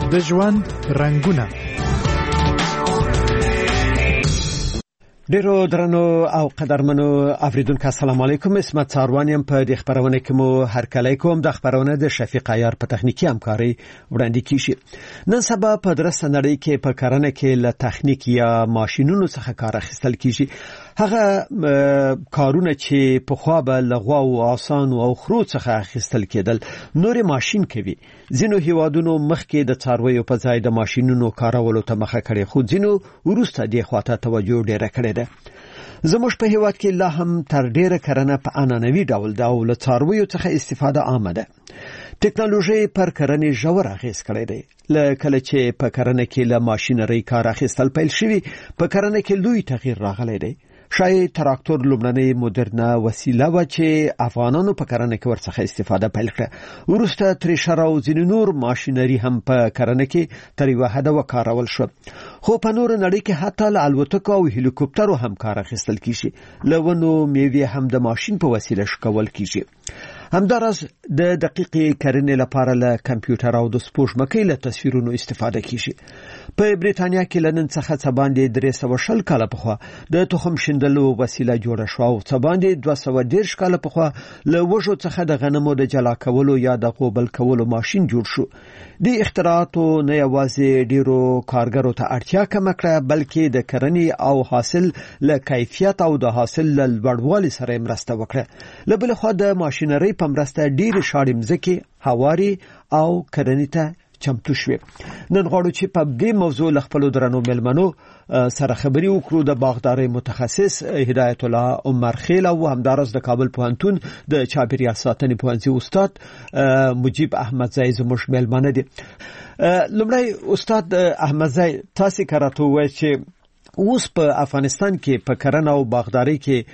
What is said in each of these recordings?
د ژوند رنگونه. ډیرو درنو او قدرمنو اوریدونکو السلام علیکم. اسمت ساروانیم په د خبرونه کې مو هر کله کوم د خبرونه د شفیق عیار په تخنیکی همکاري وړاندې کیږي. نن سبا په درسته نړۍ کې په کرنه کې له تخنیک یا ماشينونو څخه کار اخیستل کیږي. هغه کارونه چې په خوا به لغوا او آسان او خرو څخه اخیستل کېدل نور ماشين کوي. ځینو هیوادونو مخکې د څارویو په ځای د ماشينونو کارولو ته مخه کړې، خو ځینو ورسته د خواته توجه ډېره کړې ده. زموږ په هیواد کې لا هم تر ډیره کرنه په انانوي ډول د له څارویو څخه استفاده عامه ده. ټکنالوژي پر کرنې ژور اغیز کړی دی. کله چې په کرنه کې له ماشينري کار اخیستل پیل شوی، په کرنه کې لوی تغییر راغلی دی. شاید تراکتور لومړنۍ مدرنه وسیله و چې افغانانو په کرنه کې ورڅخه استفاده پیل کړه. ورسته تریشر او ځینې نور ماشينري هم په کرنه کې تر یوه حده وکارول شو. خو په نور نړۍ کې حتی له الوتکو او هلیکوپټرو هم کار اخیستل کیږي. لونو میوې هم د ماشين په وسیله شکول کیږي. همدارس د دقیقې کرنې لپاره له کمپیوټر او د سپوږمکۍ له تصویرونو استفاده کیږي. په بریتانیا کې لنن څخه څه باندې 300 کاله پخوا د تخم شیندلو وسیله جوړه شو او څه باندې 210 کاله پخوا له وژو څخه د غنمو د جلا کولو یا د غوبل کولو ماشين جوړ شو. د اختراعاتو نه یوازې ډیرو کارګرو ته اړتیا کم کړه، بلکې د کرنې او حاصل له کیفیت او د حاصل له لوړوالي سره مرسته وکړه. لبل خو د ماشينري په مرسته ډیر شاړې مځکې هواري او کرنې ته چمتو شوې. نن غواړو چې په دې موضوع له خپل درنو ملمنو سره خبري وکړو. د باغداري متخصص هدایت الله عمر خیل او همدارس د کابل پوهنتون د چاپیریال ساتنې پوهنځي استاد مجيب احمد زای زموږ ملمنه دي. لومړی استاد احمد زای، تاسو کارته وایي چې اوس په افغانستان کې په کرنه او باغداري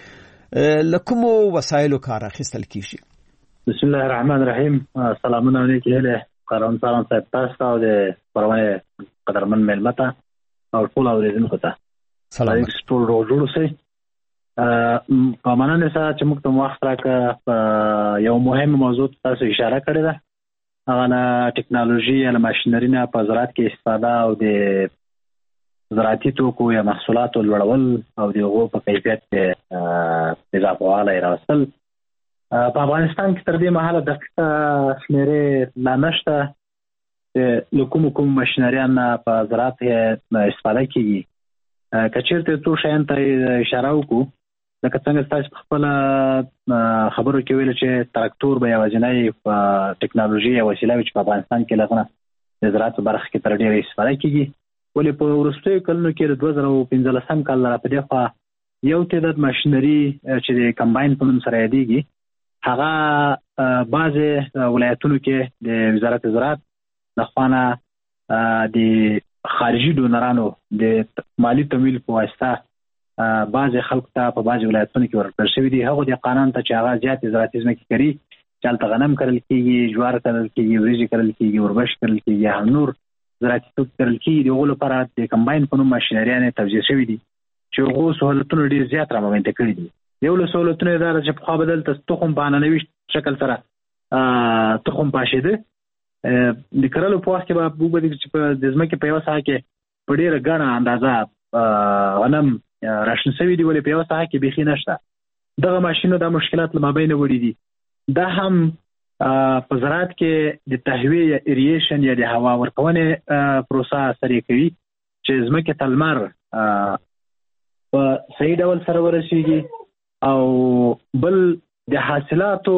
کې لکوم وسایلو کار اخیستل کیږي. بسم الله الرحمن الرحیم. سلامونه علیکم له قرآن سلام صاحب تاسو او د پرونه قدرمن ملمته او ټول اوریدونکو ته سلام. ټول جوړ سي. په معنی سره چې موږ ته وخت راکړه یو مهم موضوع تاسو اشاره کړې ده، هغه ټکنالوژي یا ماشينري نه په زراعت کې استفاده او د زراعتي توکو یا محصولاتو لوړول او د هغو په کیفیت کې اضافه والی راوستل. په افغانستان کې تر دې مهاله دقیقه شمیرې لا نشته چې له کوم ماشینریان په زراعت استفاده کیږي. که چېرته څو شیان ته اشاره وکړو، لکه څنګه تاسو په خپله خبرو کې ویل چې تراکتور به یوازینی ټکنالوژي یا وسیله وي چې په افغانستان کې له د زراعت برخه کې تر ډېره استفاده کیږي. ولې په وروستیو کلونو کې د 2015 کال را په دې خوا یو تعداد ماشینري چې د کمباین په نوم سره یادېږي، هغه بعضې ولایتونو کې د وزارت زراعت د خوا نه د خارجي ډونرانو د مالی تمویل په واسطه بعضې خلکو ته په بعضې ولایتونو کې ورکړل شوي دي. هغو د قانون ته چې هغه زیاتې زراعتي ځمکې کري، چې هلته غنم کرل کېږي، جوار کرل کېږي، وریجې کرل کېږي، وربش کرل کېږي، هم نور زراعتي توکي کرل کېږي. د هغو لپاره د کمباین په نوم ماشینریانې توزیع شوي دي چې هغو سهولتونه ډېر زیات رامنځته کړي دي. یو له سهولتونو یې دا ده چې پخوا به دلته تخم په عنعنوي شکل سره تخم پاشېده. د کرلو په وخت کې به وګورئ چې د ځمکې په یوه ساحه کې په ډېره ګڼه اندازه غنم راشن شوي دي، ولې په یوه ساحه کې بیخي نشته. دغه ماشینو دا مشکلات له مابینه وړي دي. دا هم په زراعت کې د تهویې یا ایریشن یا د هوا ورکونې پروسه سریع کوي چې ځمکې ته لمر په صحیح ډول سره ورسیږي او بل د حاصلاتو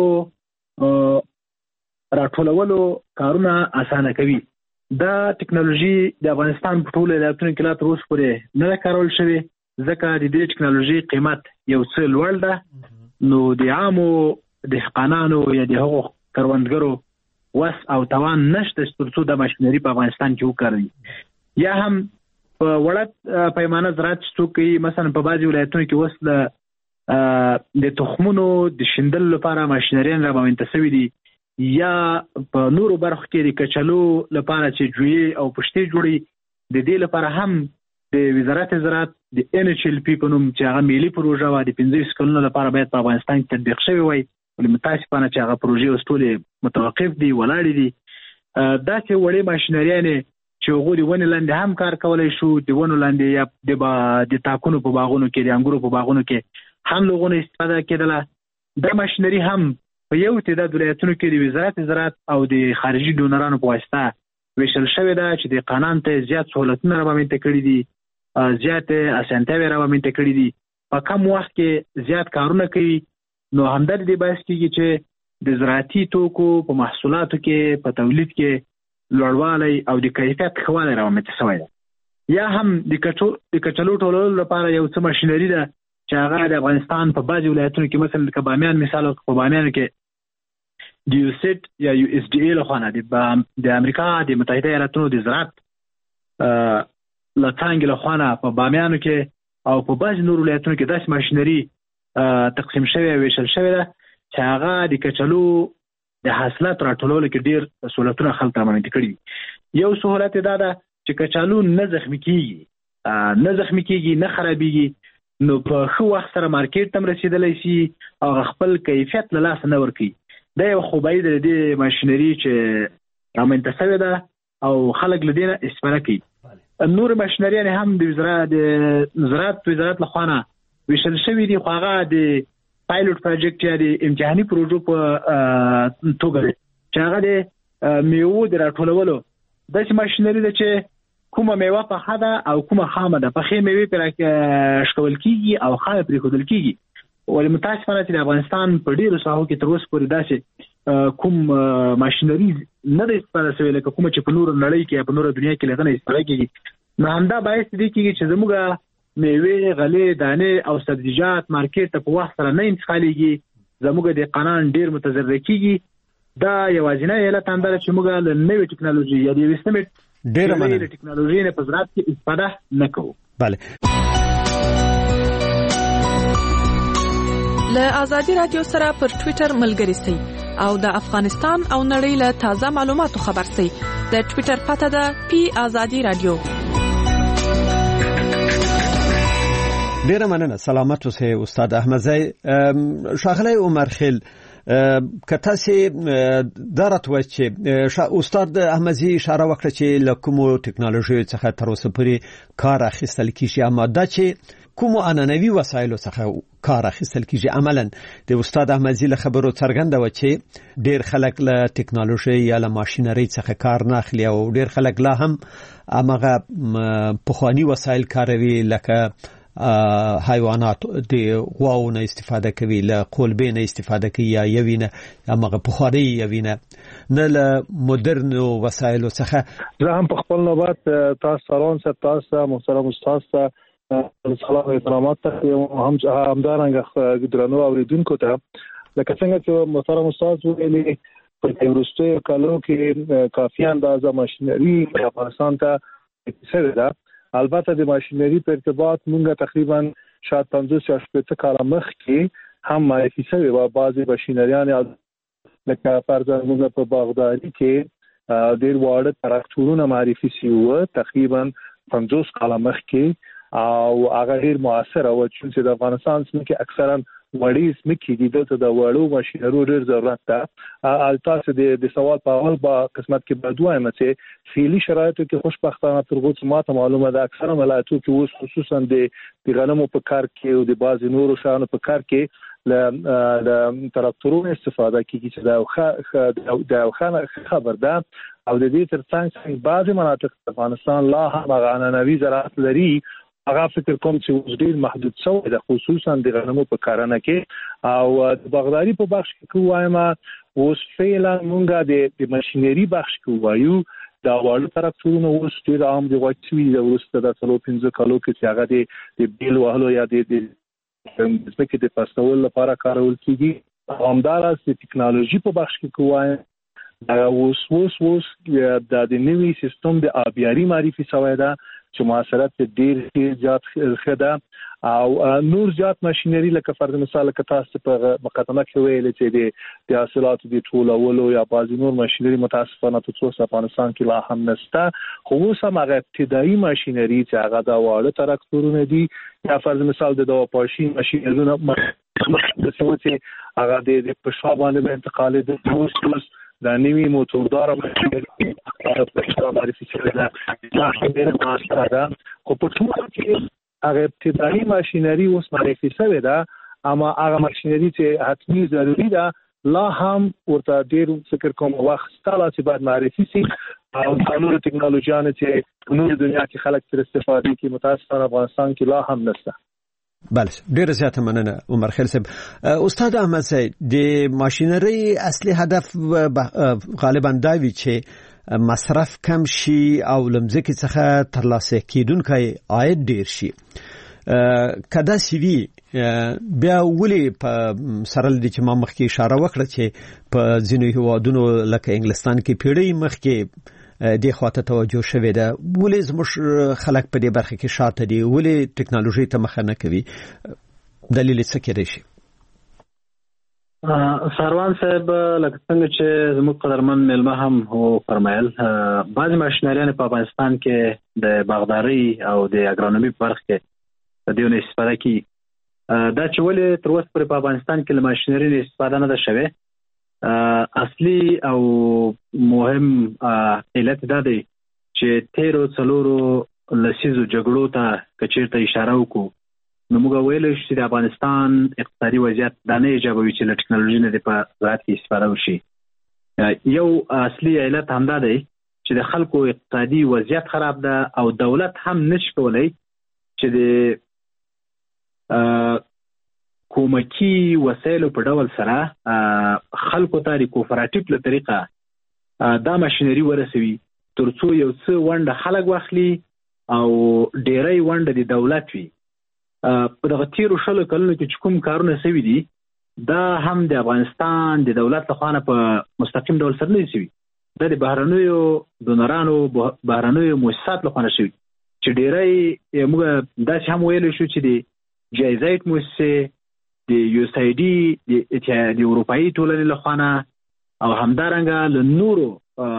راټولولو کارونه اسانه کوي. دا ټکنالوژي د افغانستان په ټولو ولایتونو کې لا تر اوسه پورې نه ده کارول شوې، ځکه د دې ټکنالوژي قیمت یو څه لوړ ده. نو د عامو دهقانانو یا د هغو کروندګرو وس او توان نشته تر څو د ماشینري په افغانستان کې وکاروي. یا هم په وړه پیمانه زراعت څوک کوي، مثلا په بعضې ولایتونو کې اوس د تخمونو د شیندلو لپاره ماشینریان رامنځته شوي دي، یا په نورو برخو کې د کچالو لپاره چې جویې او پشتې جوړي، د دې لپاره هم د وزارت زراعت د NHLP په نوم چې هغه ملي پروژه وه د 15 کلونو لپاره باید په افغانستان کې تطبیق شوی وای، ولې متاسفانه چې هغه پروژې اوس ټولې متوقف دي، ولاړې دي. داسې وړې ماشینریانې چې هغه د ونې لاندې هم کار کولای شو، د ونو لاندې یا د تاکونو په باغونو کې، د انګورو په باغونو کې هم لغونه استفاده کېدله. دا ماشینري هم په یو تعداد ولایتونو کې د وزارت زراعت او د خارجي ډونرانو په واسطه ویشل شوې ده چې د قانون ته زیات سہولتونه رامنځته کړي دي، زیات اسانتیاوې رامنځته کړي دي، په کم وخت کې زیات کارونه کوي. نو همدغه د باعث کېږي چې د زراعتي توکو په محصولاتو کې په تولید کې لوړوالی او د کیفیت ښه والی رامنځته شوی ده. یا هم د کچالو ټولولو لپاره یو څه ماشینري ده چې هغه د افغانستان په بعضې ولایتونو کې مثلا لکه بامیان مثال په بامیانو کې د USAID یا USDA لخوا نه د امریکا د متحده ایالاتونو د زراعت له څانګې لخوا نه په بامیانو کې او په بعضې نورو ولایتونو کې داسې ماشینري تقسیم شوی او ویشل شوی ده چې هغه د کچالو د حاصلاتو راټولولو کې ډېر سهولتونه خلک ته رامنځته کړي دي. یو سهولت یې دا ده چې کچالو نه زخمي کېږي، نه خرابېږي، نو په ښه وخت سره مارکیټ ته هم رسېدلی شي او خپل کیفیت له لاسه نه ورکوي. دا یو خوبایي ده د دې ماشینري چې رامنځته شوې ده او خلک له دې نه استفاده کوي. نور ماشینریانې هم د زراعت وزارت لخوا نه ویشل شوي دي، خو هغه د پایلوټ پروجیکټ یا د امتحاني پروژو په توګه دی چې هغه د میوو د راټولولو داسې ماشینري ده چې کومه میوه پخه ده او کومه خامه ده. پخې میوې پرې شکول کېږي او خامه پرېښودل کېږي. ولې متاسفانه چې د افغانستان په ډېرو ساحو کې تر اوسه پورې داسې کوم ماشینري نه ده استفاده شوې لکه کومه چې په نورو نړۍ کې یا په نورو دنیا کې له هغه نه استفاده کېږي. نو همدا باعث دې کېږي چې زموږ میوې، غلې، دانې او سبزیجات مارکیټ ته په وخت سره نه انتقالېږي، زموږ د قانون ډېر متضرر کېږي. دا یوازینی علت همدا ده چې موږ له نوې ټکنالوژي یا د یوې سمې ډېره ټکنالوژي نه په زراعت کې استفاده نه کوو. بله. له آزادي رادیو سره پر ټویټر ملګري سئ او د افغانستان او نړۍ له تازه معلوماتو خبر سئ. د ټویټر پته ده @آزادي رادیو. ډیره مننه. سلامت اوسئ استاد احمدزی. ښاغلی عمر خیل، که تاسو درته وایي چې استاد احمدزی اشاره وکړه چې له کومو ټکنالوژیو څخه تر اوسه پورې کار اخیستل کیږي، اما دا چې کومو عنعنوي وسایلو څخه کار اخیستل کیږي. عملاً د استاد احمدزی له خبرو څرګنده و چې ډیر خلک له ټکنالوژي یا له ماشینري څخه کار نه اخلي او ډیر خلک لا هم هغه پخوانی وسایل کاروي لکه حیوانات د غواو نه استفاده کوي، له قلبې نه استفاده کوي یا یوینه هغه پخوانی یوینه نه له مدرن وسایلو څخه. زه هم په خپل نوبت تاسو تاسو محترم استاد سلام او احترامات ته هم همدارنګه درنو اوریدونکو ته. لکه څنګه چې محترم استاد ویلي په وروستیو کالو کې کافي اندازه ماشینري په افغانستان ته څه ده. البته د ماشینري په ارتباط مونږه تقریبا شاید 50 یا 60 کال مخکې هم معرفي شوی و. بعضي ماشینریان لکه فرضاً موږ په باغداري کې ډېر واړه تراکتورونه معرفي شوي و تقریبا 50 کال مخکې او هغه ډېر موثر و چې د افغانستان څخه اکثرا وړي سمکې دي دلته د وړو ماشینرو ډېر ضرورت ده. تاسو د سوال په اول با قسمت کې بدوایم چې فعلی شرایطو کې خوشبختانه ترغوت ماته معلومه ده اکثرا ولایتو کې اوس خصوصا د غنمو په کار کې او د بعض نورو شانو په کار کې ل تراکتورونو استفاده کیږي چې دا خبر ده. او د دې ترڅنګ بعضي مناطق افغانستان لا هم غننوي زراعت لري. هغه فکر کوم چې ډېر محدود شوی ده خصوصا د غنمو په کارانه کې او د باغداري په بخش کې وایم اوس فعلا مونږه د ماشینري بخش کې وایو دا وړ تراکتورونه اوس ډېر عام دي وایي د ورسته د 15 کالو کې چې هغه د بیل وهلو یا د ځمکې د پاستول لپاره کارول کیږي. همدارس د ټکنالوژي په بخش کې وایم اوس د نوي سیستم د آبیاري معرفي شوی ده چې موثریت ډېر زیات خده او نور زیات ماشینري لکه فرض مثال لکه تاسو په مقدمه کې ویل چې د حاصلاتو د ټولولو یا بعضی نور ماشینري متاسفانه په څو افغانستان کې لا هم نشته. خو اوس هم هغه ابتدایي ماشینري چې هغه د واړه تراکتورونه دي یا فرض مثال د دوا پاشي ماشینرونه چې هغه د پښا باندې انتقال د د نوي موټردار ماشینري په معرفي شوی دا ډېر ماسره ده خو په ټول کې هغه ابتدایي ماشينري اوس معرفي شوی ده اما هغه ماشينري چې حتمي ضروري ده لا هم ورته ډېر فکر کوم وخت ستاله چې باید معرفي شي او نور ټکنالوژيانه چې نور دنیا کې خلک تر استفاده کوي متاسفانه افغانستان کې لا هم نشته. بله ډیره زیاته مننه عمر خیل صاحب. استاد احمد صاحب د ماشينري اصلي هدف غالبا دا وی چې مصرف کم شي او لمزکه څخه ترلاسه کیدونکي عاید ډیر شي. کدا سی وی بیا ولې په سرل د چې ما مخکې اشاره وکړه چې په ځینو هیوادونو لکه انګلستان کې پیړۍ مخکې د خواته توجه شوه ده ولې زموږ خلک په دې برخه کې شاته دي ولې ټکنالوژي ته مخه نه کوي دلیل څه کېدای شي؟ سروان صاحب لکه څنګه چې زموږ قدرمن ملما هم هو فرمایل بعض ماشینریان په افغانستان کې د باغداري او د اګرونومي په برخه کې د دې استفاده کوي دا چې ولې تر اوسه په افغانستان کې له ماشینري استفاده نه ده شوه اصلي او مهم علت دا دی چې تیرو څلورو لسیزو جګړو ته کچیرته اشاره وکړو نو موږ ویل چې د افغانستان اقتصادي وضعیت دا نه ایجابوي چې له ټکنالوژي نه په زراعت کې استفاده وشي. یو اصلي علت همدا دی چې د خلکو اقتصادي وضعیت خراب ده او دولت هم نشي کولای چې د کومکی وسایلو په ډول سره خلکو ته د کوپراتیو په طریقه دا ماشينري ورسوي ترڅو یو څه ونده خلک واخلي او ډیری ونده د دولت وي. په دغه تیرو شلو کلونو کې کوم کارونه شوي دي دا هم د افغانستان د دولت لخوا نه په مستقیم ډول سره نه شوي دا د بهرنیو دونرانو بهرنیو مؤسسات لخوا نه شوي چې ډیری موږ داسې هم ویلی شو چې د جایزایت مؤسسې د USAID د اروپایي ټولنې لخوا نه او همدارنګه له نورو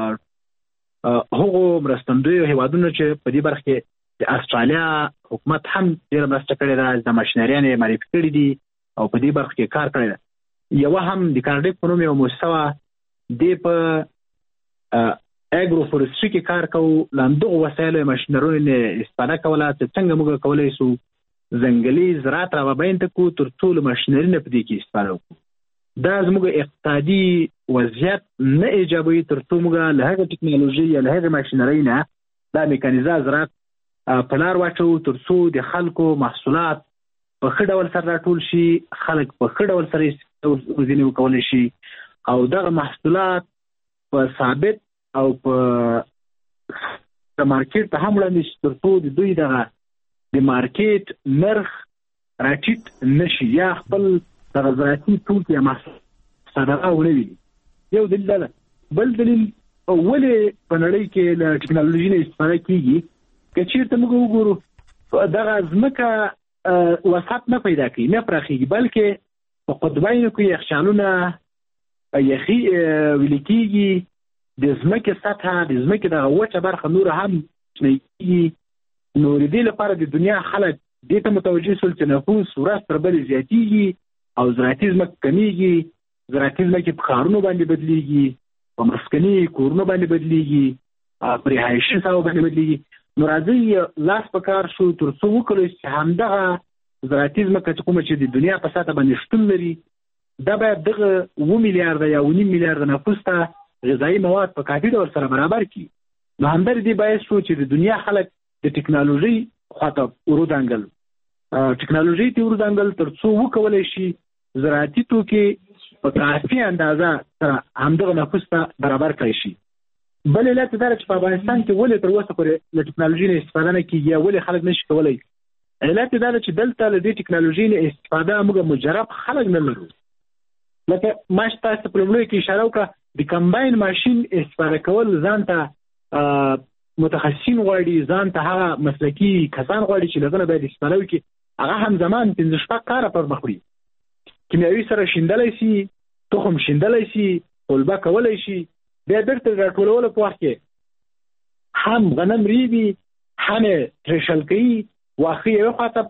هغو مرستندویو هیوادونو چې په دې برخه کې د استرالیا حکومت هم ډېره مرسته کړې ده د ماشینریان یې معرفي کړي دي او په دې برخه کې کار کړی ده. یوه هم د کارډیف په نوم یوه مؤسسه وه دې په اګرو فورستري کې کار کوو له همدغو وسایلو ماشینرونو نه استفاده کوله چې څنګه موږ کولی شو ځنګلي زراعت راوبینده کړو تر څو له ماشینري نه په دې کې استفاده وکړو. دا زموږ اقتصادي وضعیت نه ایجابوي تر څو موږ له هغه ټکنالوژي یا له هغه ماشینرۍ نه دا میکانیزه زراعت په لار واچوو تر څو د خلکو محصولات په ښه ډول سره راټول شي خلک په ښه ډول سره استفاده وکولی شي او دغه محصولات په ثابت او په مارکیټ ته هم وړاندې شي تر څو د دوی دغه د مارکیټ نرخ راټیټ نشي یا خپل دغه زراعتي توکي یا محصول صادره ونه وي. یو دلیل ده. بل دلیل ولې په نړۍ کې له ټکنالوژي نه استفاده کیږي که چېرته موږ وګورو دغه ځمکه وسعت نه پیدا کوي نه پراخېږي بلکې په قطبینو کې یخچالونه یخي ویلې کېږي د ځمکې سطحه د ځمکې دغه وچه برخه نور هم شنه کېږي. نو د دې لپاره د دنیا خلک دې ته متوجه شول چې نفوس ورځ تر بلې زیاتېږي او زراعتي ځمکه کمیږي زراعتي ځمکې په ښارونو باندې بدلېږي په مسکني کورونو باندې بدلېږي په رهایشي ساحو باندې بدلېږي. نو راځئ لاس په کار شو تر څو وکړو چې همدغه زراعتي ځمکه چې کومه چې د دنیا په سطحه باندې شتون لري دا باید دغه 7 میلیارده یا 9 میلیارده نفوس ته غذایي مواد په کافي ډول سره برابر کړي. نو همدردې باعث شو چې د دنیا خلک د ټکنالوژي خواته ورودانګل ټکنالوژي ته ورودانګل تر څو وکولی شي زراعتي توکي په کافي اندازه سره همدغه نفوس ته برابر کړی شي. بل علت دا چې په افغانستان کې ولې تر اوسه پورې له ټکنالوژي نه استفاده نه کېږي یا ولې خلک نشي کولی علت دا چې دلته له دې ټکنالوژي نه استفاده موږ مجرب خلک نه لرو. لکه ما تاسو په لومړي کې اشاره وکړه د کمباین ماشین استفاده کول ځان ته متخصصین غواړي ځان ته هغه مسلکي کسان غواړي چې لږ نه باید استفاده وکړي هغه هم زمان 15 کاره پر مخ وړي کیمیاوي سره شیندلی شي تخم شیندلی شي قلبه کولی شي بیا بیرته راټولولو په وخت کې هم غنم ریبي هم یې ترشل کوي واښه یوې خواته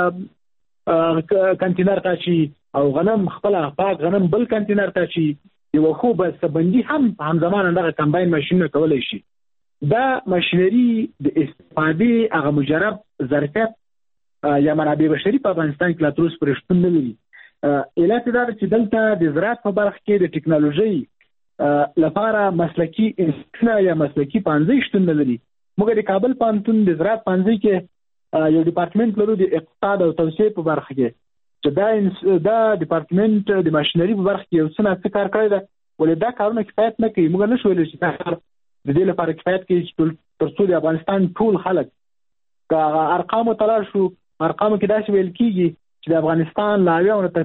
کنټینر ته اچي او غنم خپله پاک غنم بل کنټینر ته اچي یو خو بسته‌بندي هم همزمان دغه کمباین ماشینونه کولای شي. دا ماشینری د استفادې هغه مجرب ظرفیت یا منابع بشري په افغانستان کې لا تر اوسه پورې شتون نه لري. علت دا ده چې دلته د زراعت په برخه کې د ټکنالوژي لپاره مسلکي انسټیټونه یا مسلکي پانځي شتون نه لري. موږ د کابل پوهنتون د زراعت پانځي کې یو ډپارټمنټ لرو د اقتصاد او توسعې په برخه کې چې دا ډپارټمنټ د ماشینری په برخه کې یو څه کار کړی ده، ولې دا کارونه کفایت نه کوي. موږ نشو ویلی چې دا کار د دې لپاره کفایت کوي چې تر څو د افغانستان ټول خلک که ارقامو ته لاړ شو، ارقامو کې داسې ویل کېږي چې د افغانستان له 90 نه تر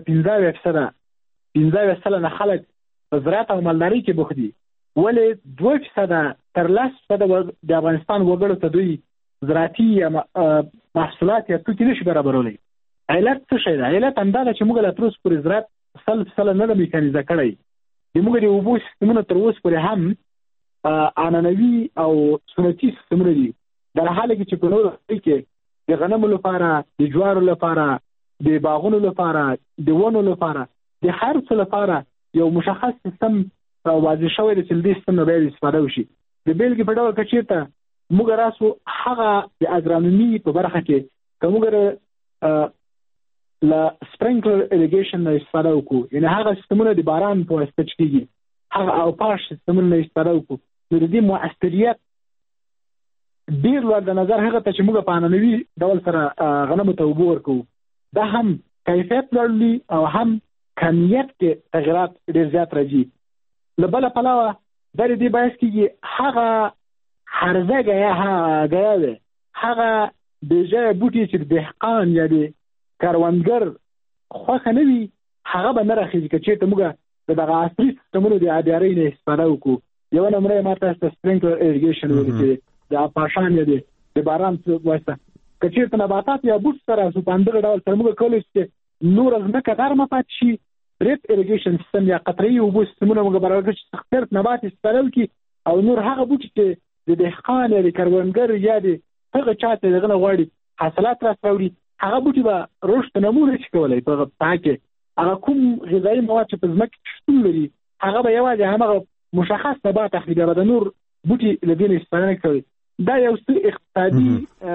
15% نه خلک په زراعت او مالدارۍ کې بوخت دي، ولې 2% تر 10% د افغانستان وګړو ته دوی زراعتي محصولات یا توکي نشي برابرولی. علت څه شی ده؟ علت همدا ده چې موږ لا تر اوسه پورې زراعت 100% نه ده میکانیزه کړی. موږ د اوبو سیستمونه تر اوسه پورې هم عنعنوي او سنتي سیستمونه دي، در حاله کې چې په نورو کې د غنمو لپاره، د جوارو لپاره، د باغونو لپاره، د ونو لپاره، د هر څه لپاره یو مشخص سیستم واضح شوی دی چې د دې سیستم نه باید استفاده وشي. د بیلګې په ډول که چېرته موږ راسو هغه د اګرانومي په برخه کې که موږ له سپرینکلر اریګیشن نه استفاده وکړو، یعنې هغه سیستمونه د باران په واسطه چې کېږي، هغه اوپاش سیستمونه نه استفاده وکړو، نو د دې مؤثریت ډېر لوړ د نظر هغه ته چې موږ په عنعنوي ډول سره غنمو ته اوبه ورکوو، دا هم کیفیت لوړوي او هم کمیت کې تغیرات ډېر زیات راځي. له بله پلوه دا د دې باعث کېږي هغه حرزه ګیا دی، هغه بېځایه بوټي چې د دهقان یا د کروندګر خوښه نه وي هغه به نه راخېږي که چېرته موږ د دغه عصري سیستمونو د آبیارۍ نه استفاده وکړو. یوه نمره یې ما تاسو ته سپرینکلر اریګیشن ویلي چې د اپاشان یا د باران په واسطه که چېرته نباتات یا بوټ سره په همدغه ډول سره موږ کولی شو چې نوره ځمکه ګرمه پاتې شي، ریپ اریګیشن سیستم یا قطره‌یي اوبو سیستمونه موږ برابر کړو چې صرف نبات استفاده وکړي او نور هغه بوټي چې د دهقان یا د کروندګر یا د هغه چا ته دغه نه غواړي حاصلات راسره وړي، هغه بوټي به رشد نه شي کولی. په هغه کې هغه کوم غذایي مواد چې په ځمکه کې شتون لري هغه به یوازې همغه مشخص نبات اخلي، بیا به د نور بوټي له دې نه استفاده نه کوي. دا یو څه اقتصادي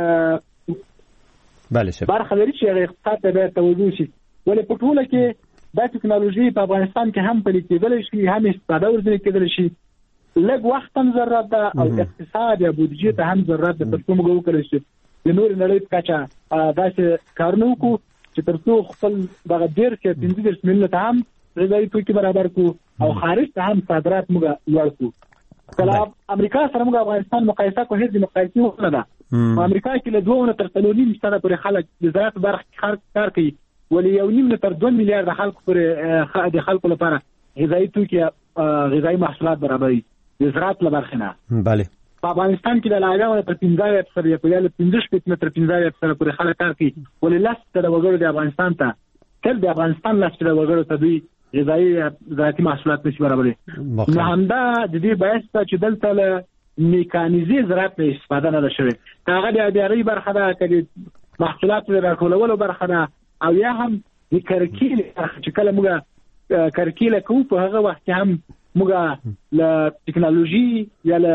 برخه لري چې هغه اقتصاد ته باید توجه شي، ولې په ټوله کې دا ټکنالوژي په افغانستان کې هم پلي کېدلی شي، هم استفاده ورځنې کېدلی شي. لږ وخت هم ضرورت ده او اقتصاد یا بودجې ته هم ضرورت ده تر څو موږ وکړی شو د نورې نړۍ په کچه داسې کارونه وکړو چې تر څو خپل دغه 15 میلیونه ته هم غذایي توکي برابر کړو او خارج ته هم صادرات موږ لوړ کړو. کله امریکا سره موږ افغانستان مقایسه کوو، هیڅ مقایسې ونه ده. په امریکا کې له 2 نه تر 3.5 پورې خلک د زراعت برخه کې کار کوي، ولې 1.5 نه تر 2 میلیارډ خلکو پورې د خلکو لپاره غذایي توکي غذایي محصولات برابري د زراعت له برخې نه. بله په افغانستان کې د لاګاو تر 15% یا په 15 تر 15% پورې خلک کار کوي، ولې لاس تر وګړو د افغانستان ته تل د افغانستان لاس تر وګړو ته دوی غذایي زراعتي محصولات نشي برابري. نو همدا د دې باعث ته چې دلته له میکانیزي زراعت نه استفاده نه شوی، هغه د آبیارۍ برخه ده، که محصولات راټولولو برخه ده، او یا هم د کرکیل چې کله موږ کرکیله کوو په هغه وخت کې هم موږ له ټکنالوژي یا له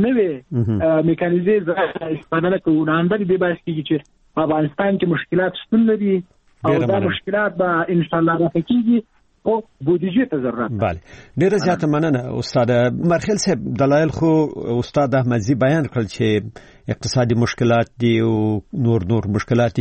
نوې میکانیزي زراعت استفاده نه کوو. نو همدا د دې باعث کېږي چې په افغانستان کې مشکلات شتون لري او دا مشکلات به انشاءالله رفع کېږي او بودجې ته ضرورت. بله ډیره زیاته مننه استاد مرخیل صاحب. دلایل خو استاد احمدزي بیان کړل چې اقتصادي مشکلات دي او نور مشکلات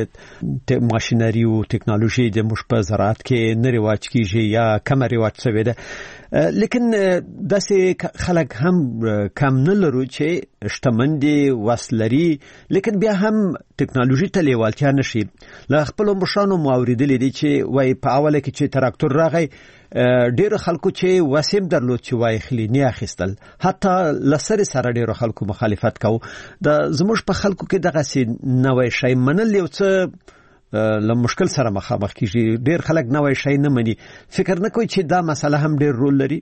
چې ماشینری او ټکنالوژي د مشبه زراعت کې نه رواج کیږي یا کم رواج شوی ده، لیکن داسې خلک هم کم نه لرو چې شتمن دي وسلري، لیکن بیا هم ټکنالوژي ته لیوالتیا نشي. له خپل مشرانو مواردل دي چې وای په اوله کې چې تراکتور راغی ډېر خلکو چې وسیم درلود چې وای خلینی اخیستل، حتی لسر سره ډېر خلکو مخالفت کو. د زموږ په خلکو کې دغه سي نوې شی منل یو څه له مشکل سره مخامخ کیږي. ډېر خلک نوې شی نه مني، فکر نه کوي چې دا مسله هم ډېر رول لري.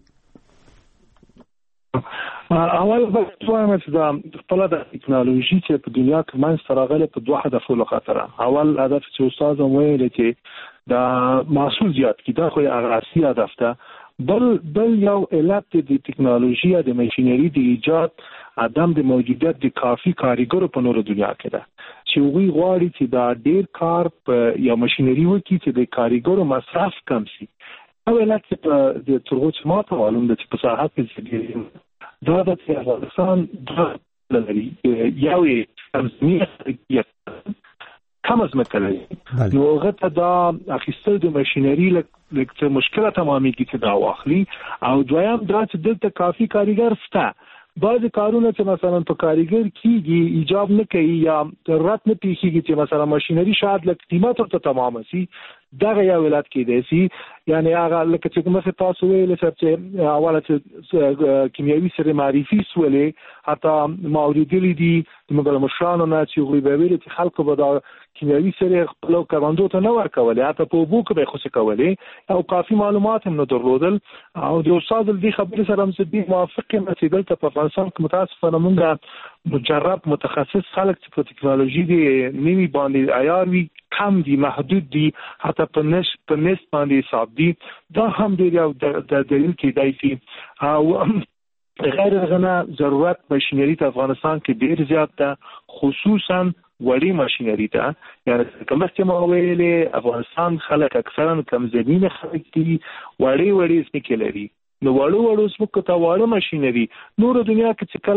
اول به وایم چې د خپل د ټکنالوژي چې په دنیا کې منځ راغله په دوه هدفونو خاطر. اول هدف چې استاد ویل چې دا محصول زیات کی دا خو اساسي هدف ده، بل یو علت د ټکنالوژي د ماشينري د ایجاد عدم د موجودیت د کافي کارګرو په نور دنیا کې ده چې وی غواړي چې دا ډیر کار په یا ماشينري وکړي چې د کارګرو مصرف کم شي. او علت چې د ترغوت ماته معلوم ده چې په ساحه کې دا د افغانستان د لري یو کمزمي کم از مکلي نو هغه دا اخیستل د ماشينري لکه مشکله تمامي کې چې دا واخلي او دویم دا چې دلته کافي کارګر شته. بعض کارونه چې مثلا په کارګر کېږي ایجاب نه کوي یا رات نه پیښیږي چې مثلا ماشينري شاید لکه قیمت ورته تمام شي دغه یو ولادت کې دی سي یعنی هغه لکه چې موږ تاسو ویل چې اوله چې کیمیاوي سره معرفي سولې حتی موجودلی دي موږ مشرانو نه چې غوړي به ویل چې خلکو به دا کیمیاوي سره خپل کاروندو ته نه ورکول حتی په بوک به خو څه کولې او کافي معلومات هم نه درلودل او د استاد دې خبرې سره هم چې موافق یم چې دلته په افغانستان کې متاسفانه موږ مجرب متخصص خلک چې په ټکنالوژي دي نیمه باندې عیار وي کم دي محدود دي حتی په نسبت باندې حساب دي دا هم دی یو د دلیل کې دی چې او غیر غنا ضرورت ماشينري ته افغانستان کې ډیر زیات ده خصوصا وړي ماشينري ته یعنی کومه چې ما ویلې افغانستان خلک اکثرا کم زمینه خلک دي وړي ځمکې لري نو وړو ځمکو ته وړه ماشينري نور دنیا کې چې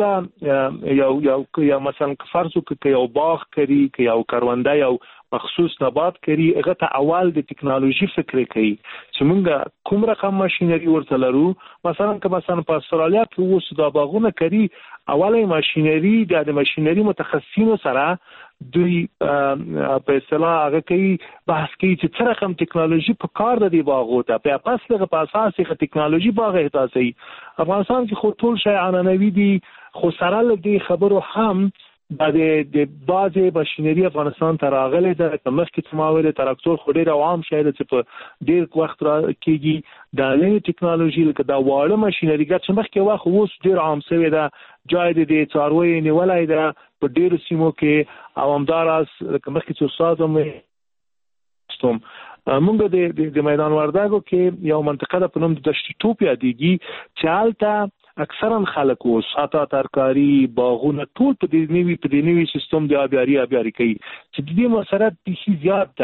کله یو مثلا فرض وکړي یو باغ کوي یو کارونده یو مخصوص نبات کوي هغه ته اول د ټکنالوژي فکر کوي چې موږ کوم رقم ماشينري ورته لرو مثلا په استرالیا کې اوس دا باغونه کوي اوله ماشينري د ماشينري متخصصینو سره دوی په اصطلاح هغه کوي بحث کوي چې څه رقم ټکنالوژي په کار د دی باغو ته په اصل په اساس کې ټکنالوژي باغ احساسي افغانستان کې خو ټول شی عنعنوي دي خو سره لدی خبرو هم د بازي ماشينري افغانستان ته راغلي د مخکې تماوله تراکتور خو ډیر عام شاید چې په ډیر وخت کېږي د نوې ټکنالوژي لکه دا واړه ماشينري چې مخکې وخت اوس ډیر عام شوی ده جای د څاروي نیولای ده په ډیر سیمو کې او همداراز لکه مخکې چې استاد هم موږ د میدان وردګو کې یو منطقه ده په نوم د دشت توپ یادېږي چې هلته اکثرا خلک اوس اتا ترکاری باغونه ټول په دې نوي سیستم د آبیاري کوي چې د دې مسرت هیڅ زیات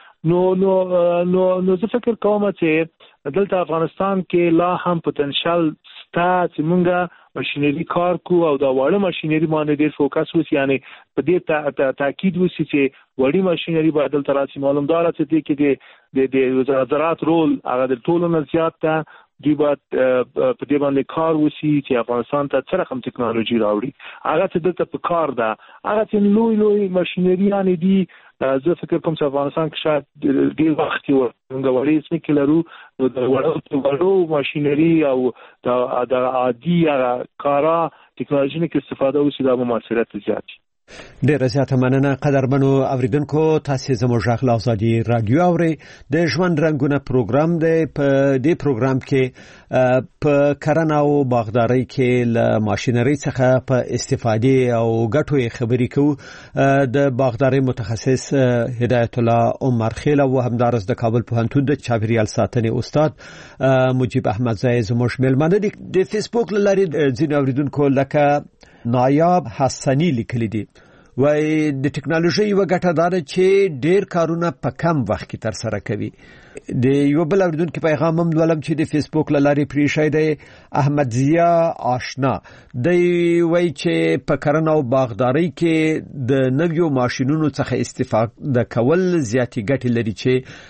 ده نو زه فکر کوم چې دلته افغانستان کې لا هم پوتنشل شته چې موږ ماشينري کار کو او دا وړه ماشينري باندې ډېر فوکس وسی یعنی په دې تاکید وسی چې وړي ماشينري باید دلته راسي معلومدار چې کې د زراعت رول هغه د ټولو نه زیات ده دی باید په دې باندې کار وسی چې افغانستان ته څه رقم ټکنالوژي راوړي هغه چې دلته په کار ده هغه چې لوی ماشينري یعنی دي زه فکر کوم چې افغانستان کې شاید ډیر وخت یو موږ وړي څه لرو نو د وړو ماشينري او د عادي کارا ټکنالوژي کې استفاده وسی د موثریت زیات ډیر زیاته مننه قدرمنو اوریدونکو تاسو زموږ غږ ازادي رادیو اوري د ژوند رنگونه پروګرام دی په دې پروګرام کې په کرنه او باغداري کې له ماشينري څخه په استفاده او ګټو خبرې کوو د باغداري متخصص هدایت الله عمر خیل او همدارس د کابل پوهنتون د چاپیریال ساتنې استاد مجيب احمد زای زموږ ملمنه د فیسبوک لاري ځین اوریدونکو لکه نایاب حسنی لیکلی دي وای د ټکنالوژي یو ګټه دار چې ډیر کارونه په کم وخت کې تر سره کوي د یو بل اوریدونکو پیغام هم ولوم چې د فیسبوک لاري پریښی دی احمد ضیا آشنا دی وای چې په کرنه او باغداري کې د نویو ماشينونو څخه استفاده کول زیاتې ګټې لري چې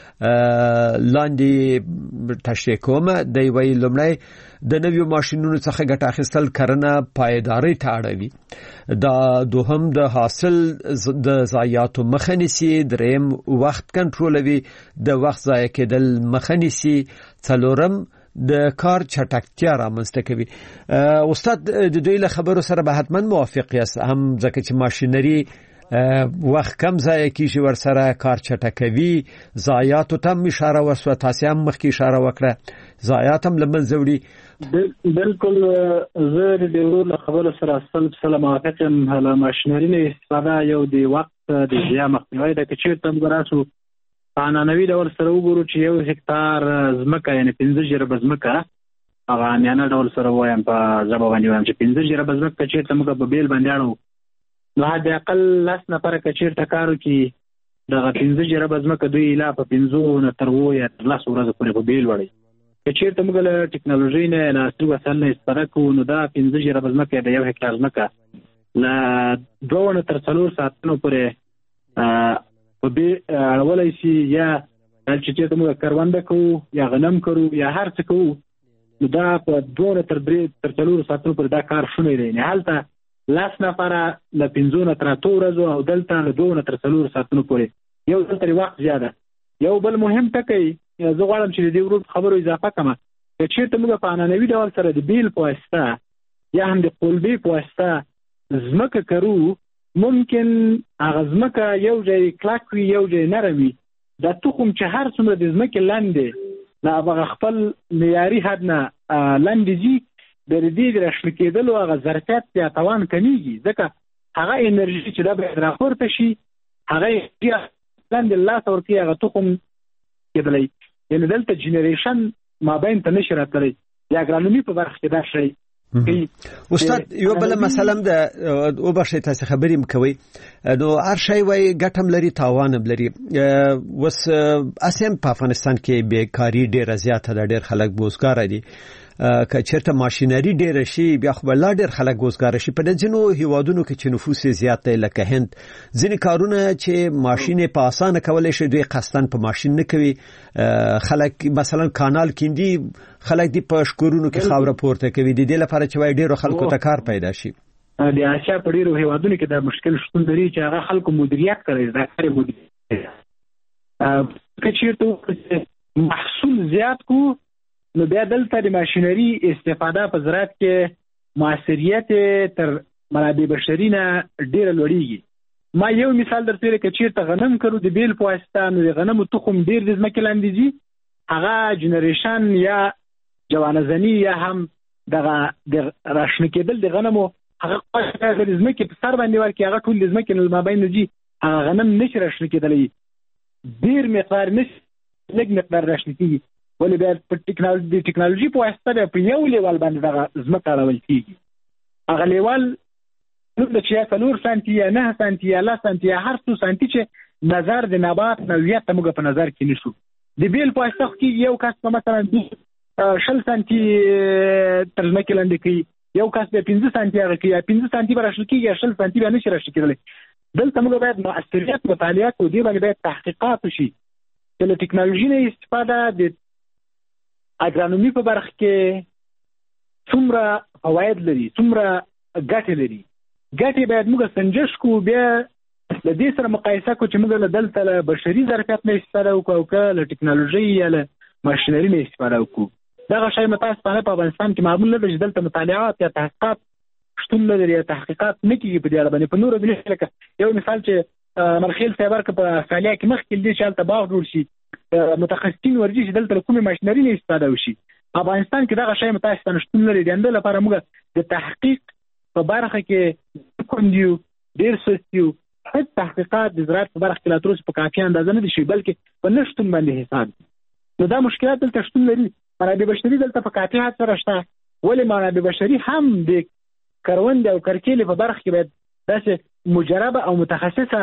لاندې تشریح کوم دی وای لمړی د نویو ماشينونو څخه ګټه اخیستل کرنه پایداري ته اړوي دا دوهم د حاصل د ضایعاتو مخه نیسي دریم وخت کنټرولوي د وخت ضایع کېدل مخه نیسي څلورم د کار چټکتیا رامنځته کوي استاد د دوی له خبرو سره به حتما موافق یاست هم ځکه چې ماشينري وخت کم ضایع کیږي ورسره کار چټکوي ضایعاتو ته اشاره وسو تاسو هم مخکې اشاره وکړه ضایعات هم لمنځه وړي بالکل زه د دې خبرو سره سلام موافق یم له ماشينري نه استفاده یو دی وخت د ضایع مخنیوي د کچې تم ګراسو عنعنوي ډول سره وګورو چې 1 هکتار ځمکه یعنی 15 جرب ځمکه هغه میانه ډول سره وایم په ژبه باندې وایم چې 15 جربه ځمکه چیرته موږ په بیل باندې اړو نو حد اقل 10 نفر که چیرته کارو کې دغه 15 جربه ځمکه دوی لا په 15 نه تر 10 یا 10 ورځې پورې په بیل وړي که چیرته موږ له ټکنالوژي نه له عصري وسایلو نه استفاده کوو نو دا 15 جربه ځمکه د 1 هکټار ځمکه له 2 نه تر 4 ساعتونو پورې په بیل اړولی شي یا چې چیرته موږ کرونده کوو یا غنم کوو یا هر څه کوو نو دا په 2 نه تر 4 ساعتونو پورې دا کار شونی دی نه هلته 10 نفره له 15 نه تر 8 ورځو او دلته له 2 نه تر 4 ساعتونو پورې یو دلته وخت زیاده یو بل مهم ټکی زه غواړم چې د دې ورو خبرو اضافه کړم چې چیرته موږ په عنعنوي ډول سره د بیل په واسطه یا هم د قلبې په واسطه ځمکه کرو ممکن هغه ځمکه یو ځای کلک وي یو ځای نرم وي دا تخم چې هر څومره د ځمکې لاندې نه هغه خپل معیاري حد نه لاندې ځي د دې د راشنه کېدلو هغه ظرفیت یا توان کمیږي ځکه هغه انرژي چې دا باید راپورته شي هغه لاندې لاس ورکوي هغه تخم کېدلی یعنې دلته جنریشن مابین ته نشي راتلی د اګرانومي په برخه کې دا شی استاد یو بل مسله د او بشي تاسو خبرې مکوي نو هر شی وای ګټم لري تاوان لري وس اسیم په افغانستان کې بیکاری ډیره زیاته ده ډیر خلک بوزګار دي که چیرته ماشينري ډیره شي بیا خو لا ډیر خلک بوزګار شي په ځینو هیوادونو کې چې نفوس زیات دی لکه هند ځینې کارونه چې ماشين په اسانه کولای شي دوی قصدن په ماشين نه کوي خلک مثلا کانال کیندي خلک دی په شکورونو کې خاور پورته کوي د دې لپاره چې وای ډیرو خلکو ته کار پیدا شي د آسیا په ډیرو هیوادونو کې دا مشکل شتون لري چې هغه خلکو مدیریت کوي دا کار مدیریت که چیرته محصول زیات کو نو بیا دلته د ماشينري استفاده په زراعت کې موثریت تر منابع بشري نه ډیره لوړیږي ما یو مثال درته لرم چې چیرته غنم کرو د بیل په واسطه نو د غنمو تخم ډیر د ځمکې لاندې ځي هغه جنریشن یا جوانزنی یا هم دغه د راشنه کېدل د غنمو هغه د ځمکې په سر باندې ورکې هغه ټول د ځمکې نه مابین ځي هغه غنم نشي راشنه کېدلی ډیر مقدار نشي لږ مقدار راشنه کېږي ولې بیا په ټکنالوژي په واسطه په یو لیول باندې دغه ځمکه اړول کېږي هغه لیول نو د چې 4 سانتي یا 9 سانتي یا 10 سانتي یا هر څو سانتي چې نظر د نبات نوعیت ته موږ په نظر کې نشو د بیل په واسطه کې یو کس په مثلا 10 سانتي تر ځمکې لاندې کوي یو کس به 15 سانتي هغه کوي 15 سانتي به راشل کېږي 10 سانتي به نشي راشل کېدلی دلته موږ باید مؤثریت مطالعه کوو دې باندې باید تحقیقات وشي چې له ټکنالوژي نه استفاده د اګرانومي په برخه کې څومره فواید لري څومره ګټې لري ګټې باید موږ سنجش کوو بیا له دې سره مقایسه کوو چې موږ له دلته له بشري ظرفیت نه استفاده وکړو او که له ټکنالوژي یا له ماشینري نه استفاده وکړو دغه شی متاسفانه په افغانستان کې معمول نه دی چې دلته مطالعات یا تحقیقات شتون نه لري یا تحقیقات نه کېږي په دې اړه باندې په نورو دې لکه یو مثال چې مرخیل صاحب که په استرالیا کې مخکې دې چې هلته باغ جوړ شي متخصصین ورجي چې دلته کومې ماشینري نه استفاده وشي افغانستان کې دغه شی متاسفانه شتون لري د همدې لپاره موږ د تحقیق په برخه کې کوندیو ډېر سستیو هیڅ تحقیقات د زراعت په برخه کې لا تر اوسه په کافي اندازه نه دي شوي بلکې په نه شتون باندې حساب نو دا مشکلات دلته شتون لري منابع بشري دلته په کافي حد سره شته ولې منابع بشري هم د کروندې او کرکیلې په برخه کې باید داسې مجربه او متخصصه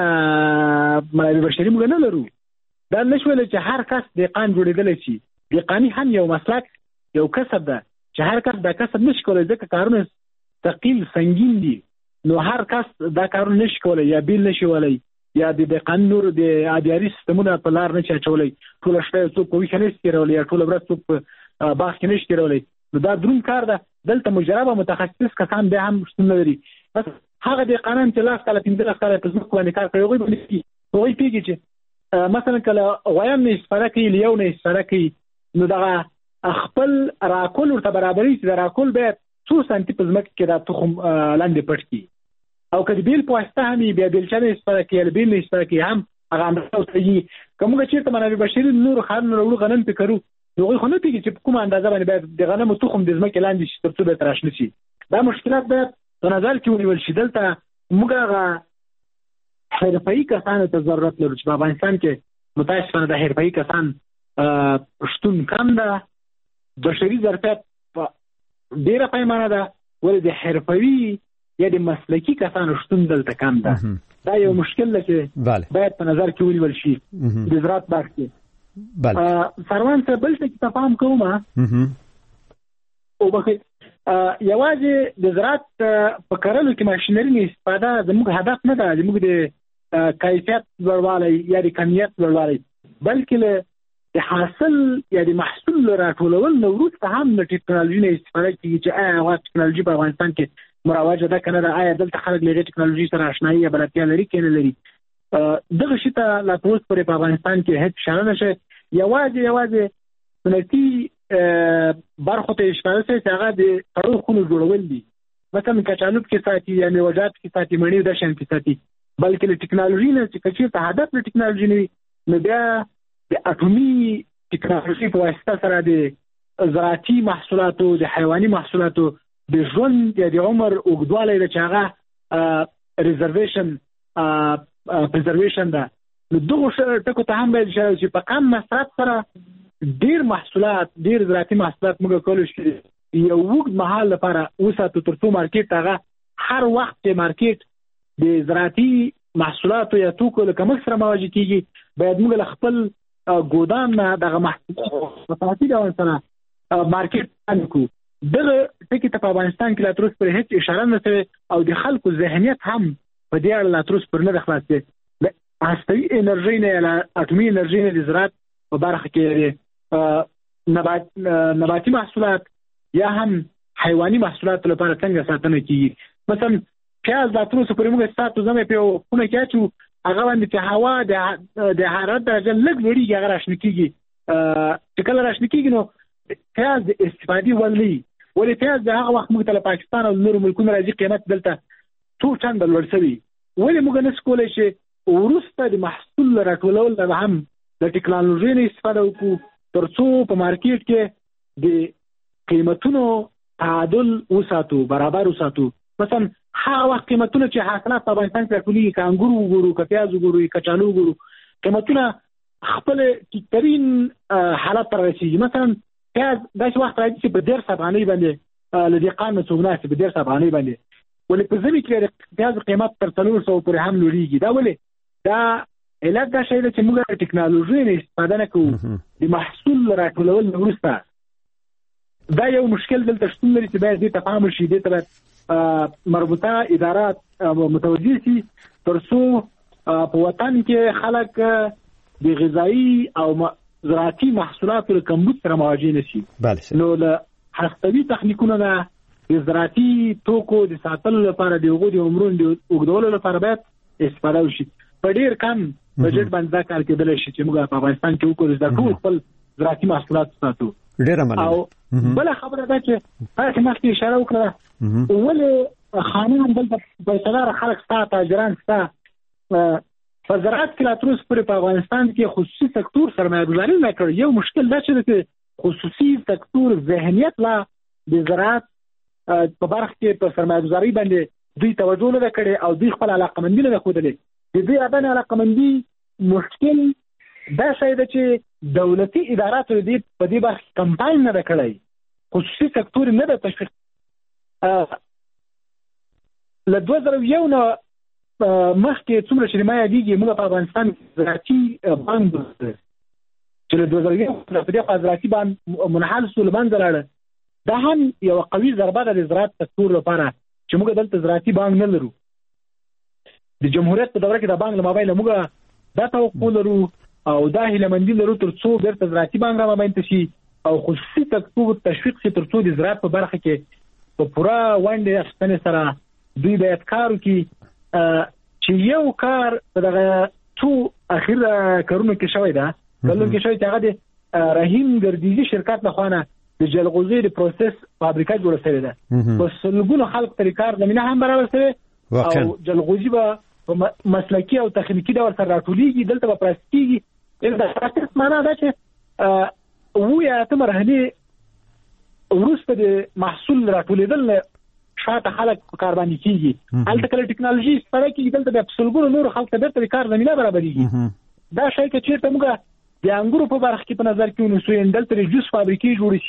منابع بشري موږ نه لرو دا نشول چې هر کس دهقان جوړېدلی شي دهقاني هم یو مسلک یو کسب ده چې هر کس دا کسب نشي کولی ځکه کارونه ثقیل سنګین دي نو هر کس دا کارونه نشي کولی یا بیل نشي ولی یا د دهقان نور د آبیاري سیستمونه په لار نشي اچولی ټوله شپه څوک په ویښه نشي تېرولی یا ټوله ورځ څوک په باغ کې نشي تېرولی نو دا دروند کار ده دلته مجربه متخصص کسان بیا هم شتون نه لري بس هغه دهقانان چې 10 کاله 15 کاله په ځمکو باندې کار کوي هغوی پوهېږي چې مثلا کله غویم نه استفاده کوي لیو نه استفاده کوي نو دغه خپل راکول ورته برابري چې د راکول باید 2 سانتي په ځمکه کې دا تخم لاندې پټ کړي او که د بیل په واسطه هم بیا بیلچه نه استفاده کوي یا بیل نه استفاده کوي هم هغه اندازه ورته که موږ چېرته منابع بشري نورو ښارونو راوړو غنم پرې کرو نو هغوی خو نه پوهېږي چې په کومه اندازه باندې باید د غنمو تخم د ځمکې لاندې شي تر څو باید راشنه شي دا مشکلات باید په نظر کې ونیول شي دلته موږ هغه حرفه‌ایي کسانو ته ضرورت لرو چې په افغانستان کې متاسفانه د حرفه‌ایي کسان شتون کم ده بشري ظرفیت په ډیره پیمانه ده، ولې د حرفوي یا د مسلکي کسانو شتون دلته کم ده. دا یو مشکل ده چې باید په نظر کې ونیول شي د زراعت برخه کې. سروان څه بل څه کې تفاهم کوم او بخې یوازې د زراعت په کارولو کې ماشینري استفاده زموږ هدف نه ده، زموږ د کیفیت لوړوالی یا د کمیت لوړوالی، بلکې د حاصل یا د محصول راټولول نه وروسته هم د ټکنالوژي نه استفاده کیږي چې آیا هغه ټکنالوژي په افغانستان کې مروجه ده کنه ده، آیا دلته خلک له ټکنالوژي سره آشنایي یا بلدتیا لري کنه لري. دغه شی ته لا تر اوسه پورې په افغانستان کې هیڅ اشاره نشي. یوازې سنتي برخو ته اشاره شي چې هغه د کړو خونو جوړول دي، مثلا کچالو کې ساتي یا میوجات کې ساتي، مڼې د شان کې ساتي، بلکې له ټکنالوژي نه چې کچې ته هدف له ټکنالوژي نه بیا د اټومي ټکنالوژي په واسطه سره د زراعتي محصولاتو، د حیواني محصولاتو د ژوند یا د عمر اوږدوالی د چې هغه پریزرویشن ده. نو دغه ټکو ته هم باید اشاره چې په کم مصرف سره ډیر محصولات، ډیر زراعتي محصولات موږ کولی شو یو اوږد مهال لپاره وساتو، تر څو مارکیټ هغه هر وخت چې مارکیټ د زراعتي محصولاتو یا توکو له کمښت سره مواجه کیږي، باید موږ له خپل ګودام نه دغه محصولات په صحتي ډول سره مارکیټ انکو. دغه ټکي ته په افغانستان کې لا تر اوسه پورې هیڅ اشاره نه شوې او د خلکو ذهنیت هم په دې اړه لا تر اوسه پورې نه ده خلاص شوی. د هستوي انرژۍ نه یا اټومي انرژۍ نه د زراعت په برخه کې نباتي محصولات یا هم حیواني محصولات لپاره څنګه ساتنه کیږي. مثلا پیاز لا تر اوسه پورې موږ ساتو زمې په خونه کې اچو، هغه باندې چې هوا د حرارت درجه لږ لوړېږي، هغه راشنه کیږي. چې کله راشنه کیږي نو پیاز د استفادې وړ نه وي، ولې پیاز د هغه وخت موږ ته له پاکستان او نورو ملکونو راځي قیمت دلته څو چنده لوړ شوي، ولې موږ نشو کولی چې وروسته د محصول راټولول نه هم د ټکنالوژۍ نه استفاده وکړو تر څو په مارکیټ کې د قیمتونو تعادل وساتو، برابر وساتو. مثلا هغه وخت قیمتونه چې حاصلات په افغانستان کې راټولېږي، که انګور وګورو، که پیاز وګورو، که کچالو وګورو، قیمتونه خپل ټیکټرین حالت ته رسېږي. مثلا پیاز داسې وخت راځي چې په 1.5 افغانۍ باندې له دهقان نه څوک ناست په 1.5 افغانۍ باندې، ولې په ژمي کې د پیاز قیمت تر 400 پورې هم لوړېږي. دا ولې؟ دا علت دا شی ده چې موږ د ټکنالوژۍ نه استفاده نه کوو د محصول راټولول نه وروسته. دا یو مشکل دلته شتون لري چې باید دې ته پام وشي، دې ته باید مربوطه ادارات متوجه شي تر څو په وطن کې خلک د غذایي او زراعتي محصولاتو له کمبود سره مواجه نشي. نو له هستوي تخنیکونو نه د زراعتي توکو د ساتلو لپاره د هغو د عمرونو د اوږدولو لپاره باید استفاده وشي. په ډېر کم بجټ باندې دا کار کېدلی شي چې موږ په افغانستان کې وکړو چې دا ټول خپل زراعتي محصولات ساتو. ډېره مننه. او بله خبره ده چې تاسې مخکې اشاره وکړه، ولې خانان دلته پیسهداره خلک شته، تاجران شته، په زراعت کې لا تر اوسه پورې په افغانستان کې خصوصي سکتور سرمایه گذاري نه کړې. یو مشکل دا چې خصوصي سکتور ذهنیت لا د زراعت په برخه کې په سرمایه گذاري باندې دوی توجه نه کړي او دوی خپل علاقمندي نه ښودلې. د دوی عدم علاقمندي مشکل دا شی ده چې دولتي اداراتو په دې برخه کې کمپاین نه کړی، خصوصي سکتور نه ده تشویق. له 2001 نه مخکې څومره چې ما یادېږي موږ په افغانستان زراعتي بانک درلود چې له 2001 په دې زراعتي بانک منحل شو، له منځه لاړه. دا هم یو قوي ضربه ده د زراعت سکتور لپاره چې موږ دلته زراعتي بانک نه لرو. د جمهوریت په دوره کې د بانک له مابین موږ دا توقع لرو او دا هیلهمندي لرو تر څو بیرته زراعتي بانک رامنځته شي او خصوصي سکتور تشویق شي تر څو د زراعت په برخه کې په پوره ونډې اخیستنې سره دوی باید کار وکړي. چې یو کار په دغه څو اخر کارونو کې شوی ده، کلون کې شوی چې هغه د رحیم ګردیزي شرکت له خوا نه د جلغوزي د پروسس فابریکه جوړه شوې ده. په سلګونو خلک ترې کار زمینه هم برابر شوې او جلغوزي به په مسلکي او تخنیکي ډول سره راټولېږي، دلته به پرست کېږي. د پروسس معنا دا چې 7 مرحلې وروسته د محصول راټولېدل شاته خلک په کار باندې کېږي. هلته کله ټکنالوژي استفاده کېږي، دلته بیا په سلګونو نورو خلکو ته بېرته د کار زمینه برابرېږي. دا شی که چېرته موږ د انګورو په برخه کې په نظر کې ونیسو، دلته د جوس فابریکې جوړې شي،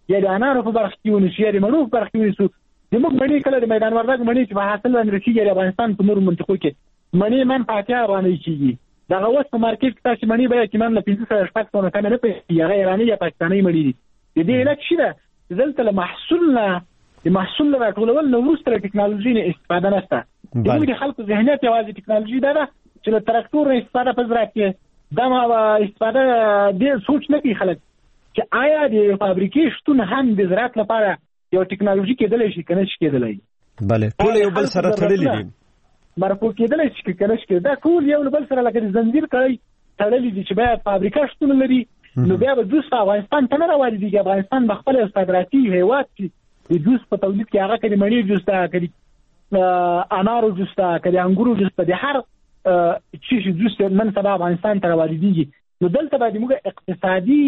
یا د انارو په برخه کې ونیسو یا د مڼو په برخه کې ونیسو. زموږ مڼې کله د میدان وردګ مڼې چې په حاصل باندې رسېږي د افغانستان په نورو منطقو کې مڼې من په 80 افغانۍ کېږي. دغه اوس په مارکېټ کې تاسو مڼې به یقینا له 500 کمه نه پیږي، هغه ایراني یا پاکستاني مڼې دي. د دې علت څه ده؟ دلته له محصول راټولول نو وروسته له ټکنالوژي نه استفاده نشته. د خلکو ذهنیت یوازې ټکنالوژي ده چې له تراکتور استفاده په زراعت کې دا استفاده د سوچ نه کوي خلک چې آیا د فابریکې شتون هم د زراعت لپاره یو ټکنالوژي کېدلی شي کنه شي کېدلی. بله ټول یو بل سره تړلي دي، مرکو کېدلی شي کنه شي. دا ټول یو بل سره لکه زنجیر کړی تړلي دي چې باید فابریکه شتون لري نو بیا به جوس افغانستان ته نه راوړي. افغانستان به خپل صادراتي هیواد چې د جوس په تولید کې هغه کړي مڼې جوس ته کړي انارو جوس ته کړي انګورو جوس ته د هر چې جوس نن سبا افغانستان ته راوړي. نو دلته باید موږ اقتصادي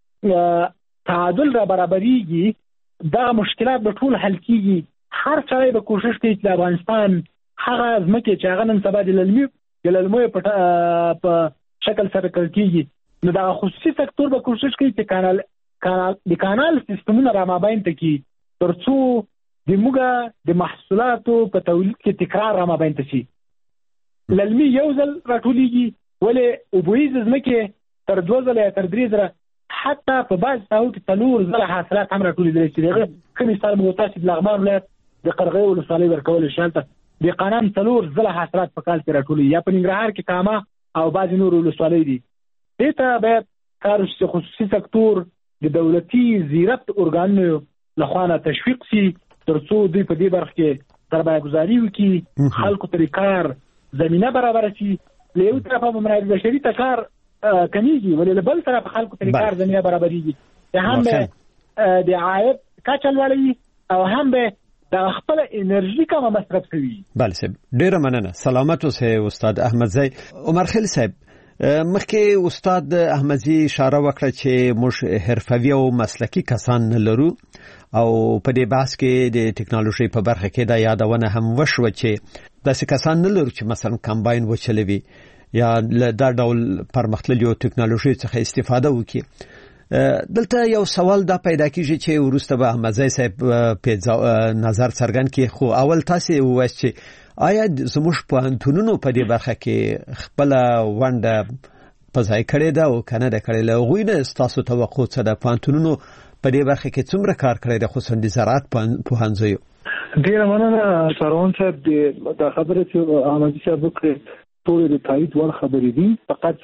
تعادل را برابرېږي، دا مشکلات به ټول حل کیږي. هر څه به کوشش کوي چې افغانستان هغه ځمکې چې هغه نن سبا د للمو په شکل سره کېږي نو دا خصوصي سکتور به کوشش کوي چې کانال سیستمونه را مابین ته کی ترڅو د موږ د محصولاتو په تولید کې تکرار را مابین ته شي. للمي یو ځل راټولېږي ولې اوبویز ځمکې تر 2 ځله یا تر 3 ځله حتی په بعض ساحو کې 4 ځله حاصلات هم راټولېدلی شي. دغه ښه مثال مو تاسو د لغمان ولایت د قرغې ولسوالۍ ورکول شالته د قانون 4 ځله حاصلات په کال کې راټولي، یا په ننګرهار کې کاما او بعض نور ولسوالۍ دي. دته باید کار خصوصي سکتور د دولتي زیرت ارګانونو لخوا تشویق شي ترڅو دوی په دې برخه کې سرمایه گذاري وکړي، خلکو ته کار زمينه برابر شي. له یو طرفه موارد بشري ته کار کمیږي ولې له بل طرفه خلکو ته کار زمينه برابرېږي. هم به د عاید کچه لوړوي او هم به د خپل انرژي کومه مصرف کوي. بله صاحب ډیره مننه. سلامت اوسئ استاد احمدزی. عمر خیل صاحب مخکې استاد احمدزی اشاره وکړه چې موږ حرفوي او مسلکی کسان نه لرو او په دې بحث کې د ټکنالوژي په برخه کې دا یادونه هم وشوه چې داسې کسان نه لرو چې مثلا کمباین وچلوي یا دا ډول پرمختللو ټکنالوژي څخه استفاده وکړي. دلته یو سوال دا پیدا کیږي چې ورسته به احمدزی صاحب په نظر څرګند کړي، خو اول تاسو وایي چې آیا زموږ پوهنتونونو په دې برخه کې خپل ونډه په ځای کړې ده او کنه ده کړې؟ له غوی نه تاسو توقع څه ده؟ پوهنتونونو په دې برخه کې څومره کار کړی ده خصوصا د زراعت پوهنځیو؟ ډیره مننه سروان صاحب. د خبرې چې احمدزی صاحب وکړې ټول د تایید ور خبرې دي. فقط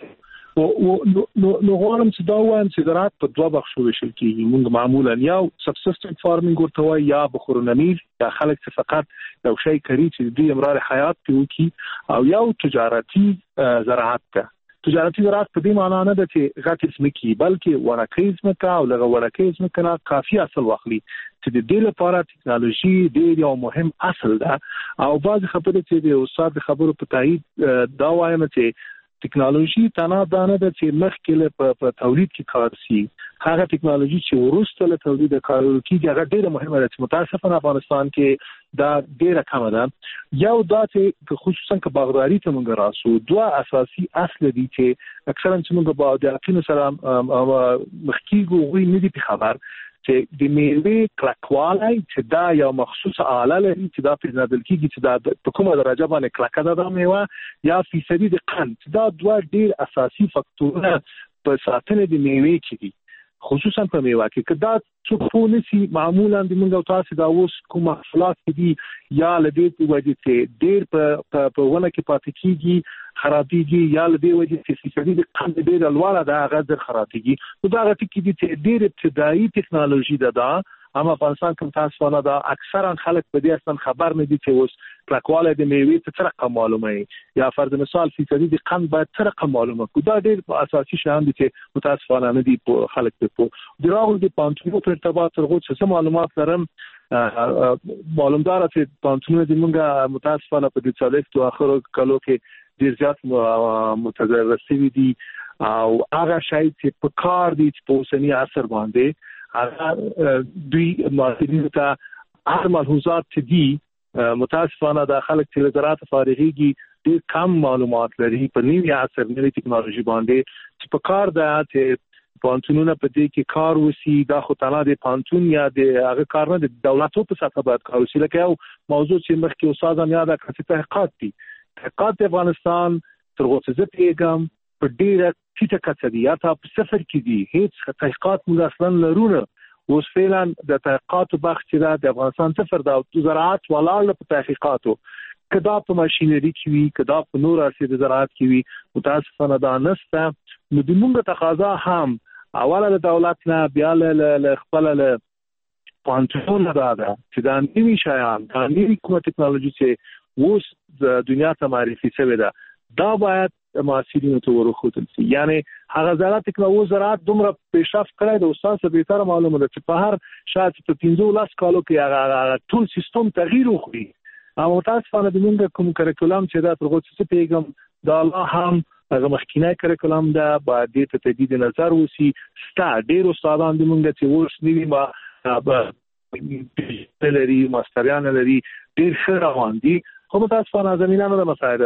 نو غواړم چې دا وایم چې زراعت په 2 بخښو ویشل کېږي. موږ معمولا یو سبسیسټنټ فارمینګ ورته وایي یا بخورنمیر، یا خلک چې فقط یو شی کوي چې د امرار حیات کې وکړي، او یو تجارتي زراعت ده. تجارتي زراعت په دې معنی نه ده چې غټ ځمکې بلکې ورکه ځمکه او لږه ورکه ځمکه نه کافي اصل واخلي چې د دې لپاره ټکنالوژي ډېر یو مهم اصل ده. او بعض خبرې چې د استاد خبرو په تایید دا وایم چې ټکنالوژي تنها دا نه ده چې مخکې په تولید کې کار شي، هغه ټکنالوژي چې وروسته له تولید کارول کېږي هغه ډېره مهمه ده چې متاسفانه افغانستان کې دا ډېره کمه ده. یو دا چې خصوصا که باغداري ته موږ راسو 2 اساسي اصل دي چې اکثرا چې موږ په دقیقو سره مخکېږو غوي نه دي خبر چې د میوې کلکوالی چې دا یو مخصوصه آله لري چې دا پیژندل کېږي چې دا په کومه درجه باندې کلکه ده دا میوه یا فیصدي د قند. دا 2 ډېر اساسي فاکتورونه په ساتنه د میوې کې دي، خصوصا په میوه کې. که دا څوک پوه نشي معمولا د موږ او تاسو دا اوس کوم محصولات دي یا لدې په وجه چې ډېر په ونه کې پاتې کېږي خرابېږي یا لدې وجه چې فیصدي د قند ډېر لوړه ده هغه ډېر خرابېږي. نو دا غټي کې دي چې ډېر ابتدایي ټکنالوژي ده اما افغانستان کوم تاسو نه دا اکثرا خلک په دې اصلا خبر نه دي چې اوس کلکواله د میوې څه رقم معلومه یا فرض مثال فیصدي د قند باید څه رقم معلومه کو. دا ډېر اساسي شیان دي چې متاسفانه نه دي په خلک په دراغو د پانتونو په ارتباط سره څه معلومات لرم. معلومدار چې پانتونو د موږ متاسفانه په دې څلور تو اخرو کلو کې ډېر زیات متضرر شوي دي او هغه شی چې په کار دي په اوسنی عصر باندې هغه دوی ماهرین ته هر ملحوظات دي متاسفانه د خلک چې زراعت فارغيږي ډېر کم معلومات لري په نوي عصر نوي ټکنالوژي باندې چې په کار ده چې پانتونونه په دې کې کار وسی دا خو تنها د پانتون یا د هغه کار نه د دولتو په سطح باید کار وسی. لکه یو موضوع چې مخکې استاد هم یاد کړ تحقیقات دي. تحقیقات د افغانستان تر اوسه زه پیغام په ډیره ټیټه کچه دي یا په صفر کې دي. هیڅ تحقیقات موږ اصلا لرونه. اوس فعلا د تحقیقاتو بخش چې د افغانستان صفر دا زراعت ولاړ په تحقیقاتو کدا په ماشينري کې وي کدا په نور ارشد زراعت کې وي متاسفانه دا نسته. نو د موږ تقاضا هم اوله د دولت نه بیا له خپل له پانتون نه ده چې دا نوي شیان دا نوي کومه ټکنالوژي چې اوس د دنیا ته معرفي شوې ده دا باید معاصرینو ته ورخوتل شي. یعنی هغه زراعت دومره پیشرفت کړی د استاد څخه به تر معلومه ده چې په هر شاید په 15 کالو کې هغه ټول سیستم تغییر وکړي. او متاسفانه د موږ کوم کریکولم چې دا تر اوسه پیغام دا الله هم هغه مخکینی کریکولم دا باید د تجدید نظر وسی. ستا ډیر استادان د موږ چې اوس نیوي ما لري ماستریان لري ډیر ښه روان دي. خو متاسفانه زمينه نه مساعده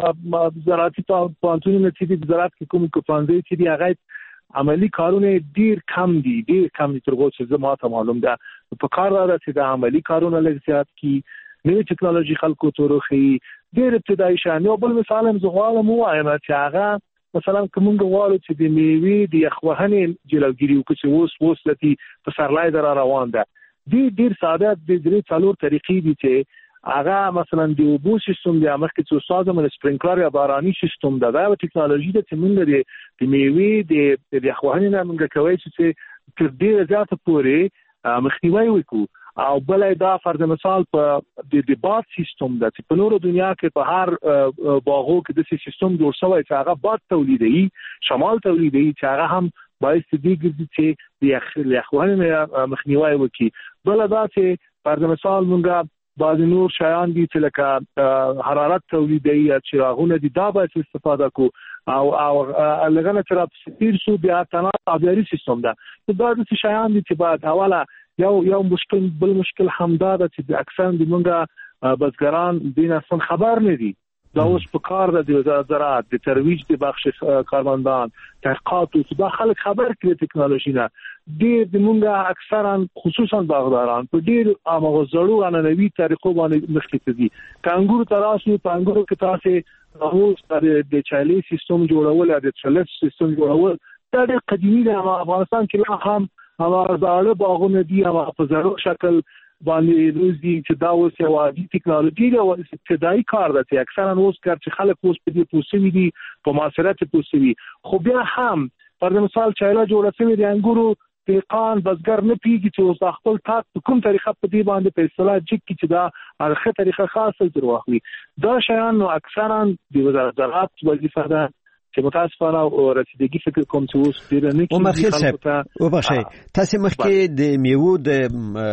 زراعتي پانتونونه چې د زراعت کې کوم کوپانځي چې دی هغه عملی کارونه ډیر کم دي تر اوسه زما ته معلوم ده. په کار راځي چې د عملی کارونه لږ زیات کی نوې ټکنالوژي خلکو تورخي ډېر ابتدایي شان. یو بل مثال هم زغوالم وایم چې هغه مثلا کوم غواړو چې د میوې د یخوهنې جلوګیری وکړي اوس لتی په سرلای در روان ده. ډېر ساده د درې څلور طریقې دي چې هغه مثلا د اوبو سیستم د امریکا چې استاد من سپرینکلر یا باراني سیستم ده. دا ټکنالوژي د موږ د میوې د یخوهنې نه موږ کوي چې تر ډېر زیاته پورې مخنیوي وکړو. او بلای دا فرض مثال په د باد سیستم د په نورو دنیا کې په هر باغو کې د سیستم جوړ شوی چې هغه باد تولیدي شمال تولیدي چې هغه هم باعث دي چې د یخوالي مخنیوي وکړي. بل دا چې فرض مثال مونږه بعض نور شیان دي چې لکه حرارت تولیدي یا چراغونه دي دا باید استفاده کو او لګنه تر تیر شو بیا تنها ابياري سیستم ده. دا د شیان دي چې بعد حواله یو مشکل بل مشکل همدا ده چې اکثر د موږ بزګران دین اصلا خبر نه دي. دا اوس په کار د زراعت د ترویج د بخش کارمندان تحقیقات او دا خلک خبر کړي ټکنالوژي نه ډېر د موږ اکثرا خصوصا باغداران په ډېر هغه زړو عنعنوي طریقو باندې مخکې دي. کانګور تراسو پانګورو کې تاسو اوس د چالي سیستم جوړول د چلف سیستم جوړول دا ډېر قدیمي ده. افغانستان کې لا هم هغه زاړه باغونه دي هغه په زړو شکل باندې روزي چې دا اوس یو عادي ټکنالوژي ده او ابتدایي کار ده چې اکثرا اوس کار چې خلک اوس په دې پوسوي دي په معاصرت پوسوي. خو بیا هم پر مثال چایلا جوړه شوی د انګورو پیقان بزګر نه پیږي چې اوس خپل تاسو کوم طریقه په دې باندې په اصطلاح جک چې دا هغه طریقه خاصه تر واخلي. دا شیان نو اکثرا د وزارت زراعت وظیفه ده چې متاسفانه او رسیدګي فکر کوم چې اوس ډیر نه کیږي. وبخښئ تاسو مخکې د میوو د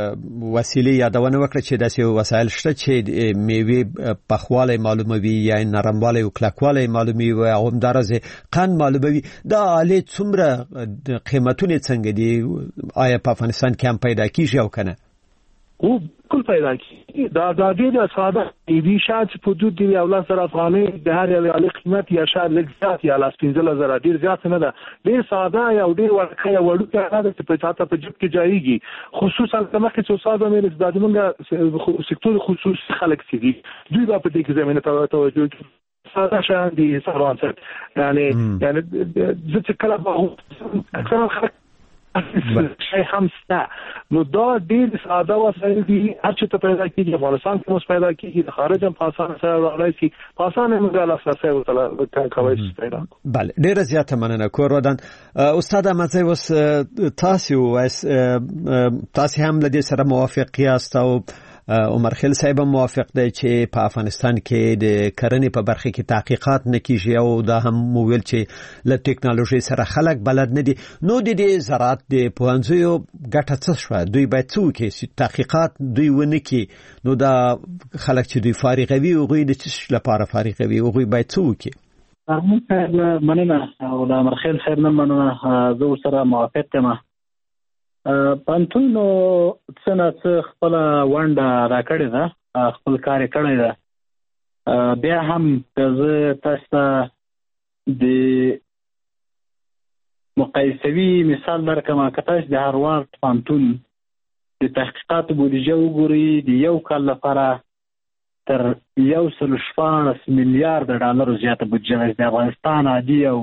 وسیلې یادونه وکړه چې داسې وسایل شته چې میوې پخواله معلوموي یا نرمواله او کلکواله معلوموي او همدارسه قند معلوموي. دا آلې څومره قیمتونه څنګه دي آیا په افغانستان کې هم پیدا کیږي او کنه؟ او کل پیدا کی دا ډېر ساده دی شاید په حدود دی او لاسره افغاني د هر یو قیمت یا شاید لږ زیات یا لاس 15000 ډېر زیات نه ده. ډېر ساده یا ډېر ورکه وړوکه ده چې په تاسو په جيب کې جایږي. خصوصا مخکې چې استاد مې د موږ سکتور خصوصي خلک دي دوی په دې کې زمينه توجه کوي. ساده شان دي سروان سره یعنی چې کله به اکثر خلک شي همسته نو دا ډېر ساده وسایل دي هر څه ته پیدا کیږي. افغانستان کې اوس پیدا کیږي د خارج هم په اسانه سره راځي په اسانه موږ له اساسه وتل کوي پیدا. بله ډېر زیاته مننه کور ودان استاد مزه وس تاسو هم له دې سره موافق یاست او عمر خیل صاحب موافق دی چې په افغانستان کې د کرنې په برخه کې تحقیقات نه کیږي او دا هم مویل چې له ټکنالوژي سره خلک بلد نه دي. نو د دې زراعت د پوهنځیو ګټه څه شوه؟ دوی باید څه وکړي؟ تحقیقات دوی ونه کړي نو دا خلک چې دوی فارغوي هغوی د څه لپاره فارغوي هغوی باید څه وکړي؟ مننه او د عمر خیل صاحب نه مننه زه ورسره موافق یم. پانتونو څنګه خپل ونډه راکړې ده خپل کار کړی ده. بیا هم زه تاسو د مقایسوي مثال درکړم که تاسو د هاروارد پوهنتون د تحقیقاتو بودیجه وګورئ د یو کال لپاره تر 114 میلیارد ډالر زیاته بودیجه د افغانستان عادي او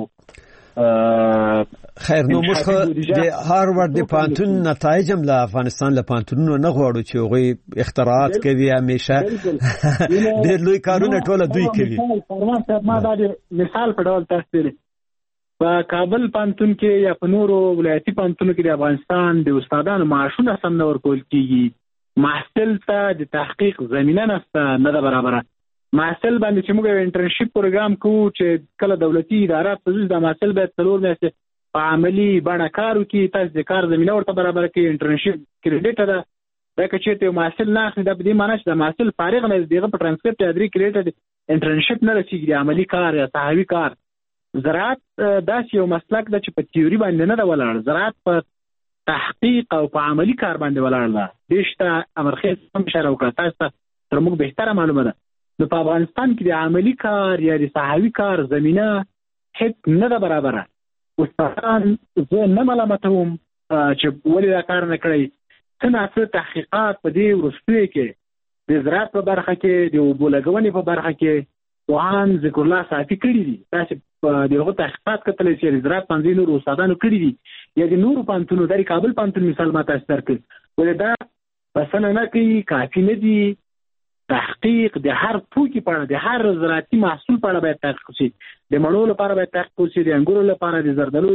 خیر نو موږ د هاروارد د پوهنتون نتایج هم له افغانستان له پوهنتونونو نه غواړو چې هغوی اختراعات کوي همیشه ډېر لوی کارونه ټوله دوی کوي. ما دا مثال په ډول تاسو په کابل پوهنتون کې یا په نورو ولایتي پوهنتونو کې د افغانستان د استادانو معاشونه سم نه ورکول کېږي. محصل ته د تحقیق زمینه نشته، نه ده برابره. محصل باندې چې موږ انټرنشپ پروګرام کوو چې کله دولتي ادارات په د محصل باید 4 میاشتې په عملی بڼه کار وکړي، تاسو د کار زمینه ورته برابر کړئ. انټرنشپ کریډټ ده، دا که چېرته یو محصل نه اخلي دا په دې معنی چې د محصل فارغ نه دغه په ټرانسکرپټ یا 3 کریډټ انټرنشپ نه رسیږي، د عملی کار یا صحوي کار. زراعت داسې یو مسلک ده چې په تیوري باندې نه ده ولاړ، زراعت په تحقیق او په عملی کار باندې ولاړ ده. دشته امرخیز هم اشاره وکړه، تاسو ته تر موږ بهتره معلومه ده. نو په افغانستان کې د عملی کار یا د صحوي کار زمینه هیڅ نه ده برابره. استادان زه نه ملامتوم چې ولې دا کار نه کړی. څه ناڅه تحقیقات په دې وروستیو کې د زراعت په برخه کې د اوبو لګونې په برخه کې پوهان ذکر الله صافي کړي دي. تاسو د هغو تحقیقات کتلی چې د زراعت پوهنځي نورو استادانو کړي دي یا د نورو پوهنتونو د کابل پوهنتون مثال ما تاسو درکړ، ولې دا بسنه نه کوي، کافي نه دي. تحقیق د هر توکي په اړه، د هر زراعتي محصول په اړه باید تحقیق وشي. د مڼو لپاره باید تحقیق وشي، د انګورو لپاره، د زردالو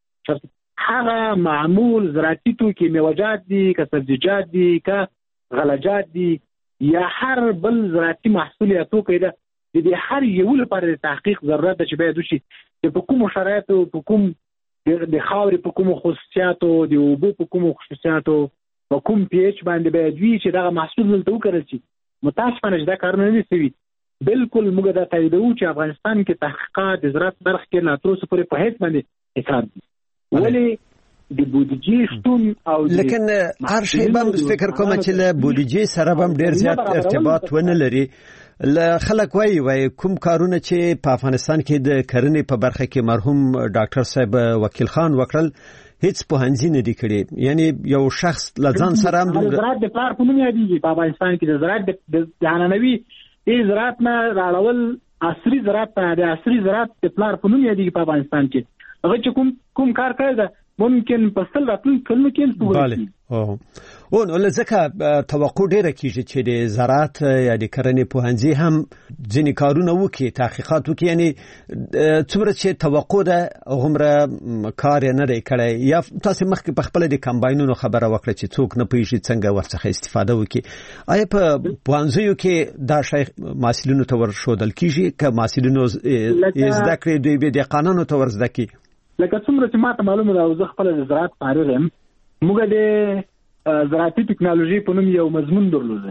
هغه معمول زراعتي توکي میوه‌جات دي که سبزیجات دي که غلجات دي یا هر بل زراعتي محصول یا توکی ده، د هر یو لپاره د تحقیق ضرورت ده چې باید وشي. په کومو شرایطو، په کوم د خاورې په کومو خصوصیاتو، د اوبو په کومو خصوصیاتو، په کوم پی ایچ باندې باید وي چې دغه محصول دلته وکرل شي. متاسفانه چې دا کارونه نه شوي. بالکل موږ دا تاییدوو چې افغانستان کې تحقیقات د زراعت برخه کې لا تر اوسه پورې په هیڅ باندې حساب دي. ولې د بودیجې شتون او لیکن هر شی به فکر کوم چې له بودیجې سره هم ډیر زیات ارتباط ونه لري. خلک وایي کوم کارونه چې په افغانستان کې د کرنې په برخه کې مرحوم ډاکټر صاحب وکیل خان وکړل هیڅ پوهنځي نه دي کړي، یعنی یو شخص لزان سره هم د زراعت د پلار په نوم یادېږي. په افغانستان کې د زراعت د عنعنوي زراعت نه راړول عصري زراعت ته د عصري زراعت د پلار په نوم یادېږي. په افغانستان کې هغه چې کوم کار کوي ده ممکن په سل راتلونکي کلونو کې بله او نو لکه توقع ډیره کیږي چې د زراعت یا د کرنې پوهنځي هم ځینې کارونه وکړي، تحقیقات وکړي. یعنی څومره چې توقع ده هغومره کار یې نه دی کړی. یا تاسو مخکې په خپله د کمباینونو خبره وکړه چې څوک نه پوهېږي څنګه ورڅخه استفاده وکړي. آیا په پوهنځیو کې دا شی محصلینو ته ورښودل کیږي که محصلینو زده کړې دوی به دهقانانو ته ورزده کړي؟ لکه څومره چې ماته معلومه ده او زه خپله د زراعت فارغ یم، موږ د زراعتي ټکنالوژي په نوم یو مضمون درلوده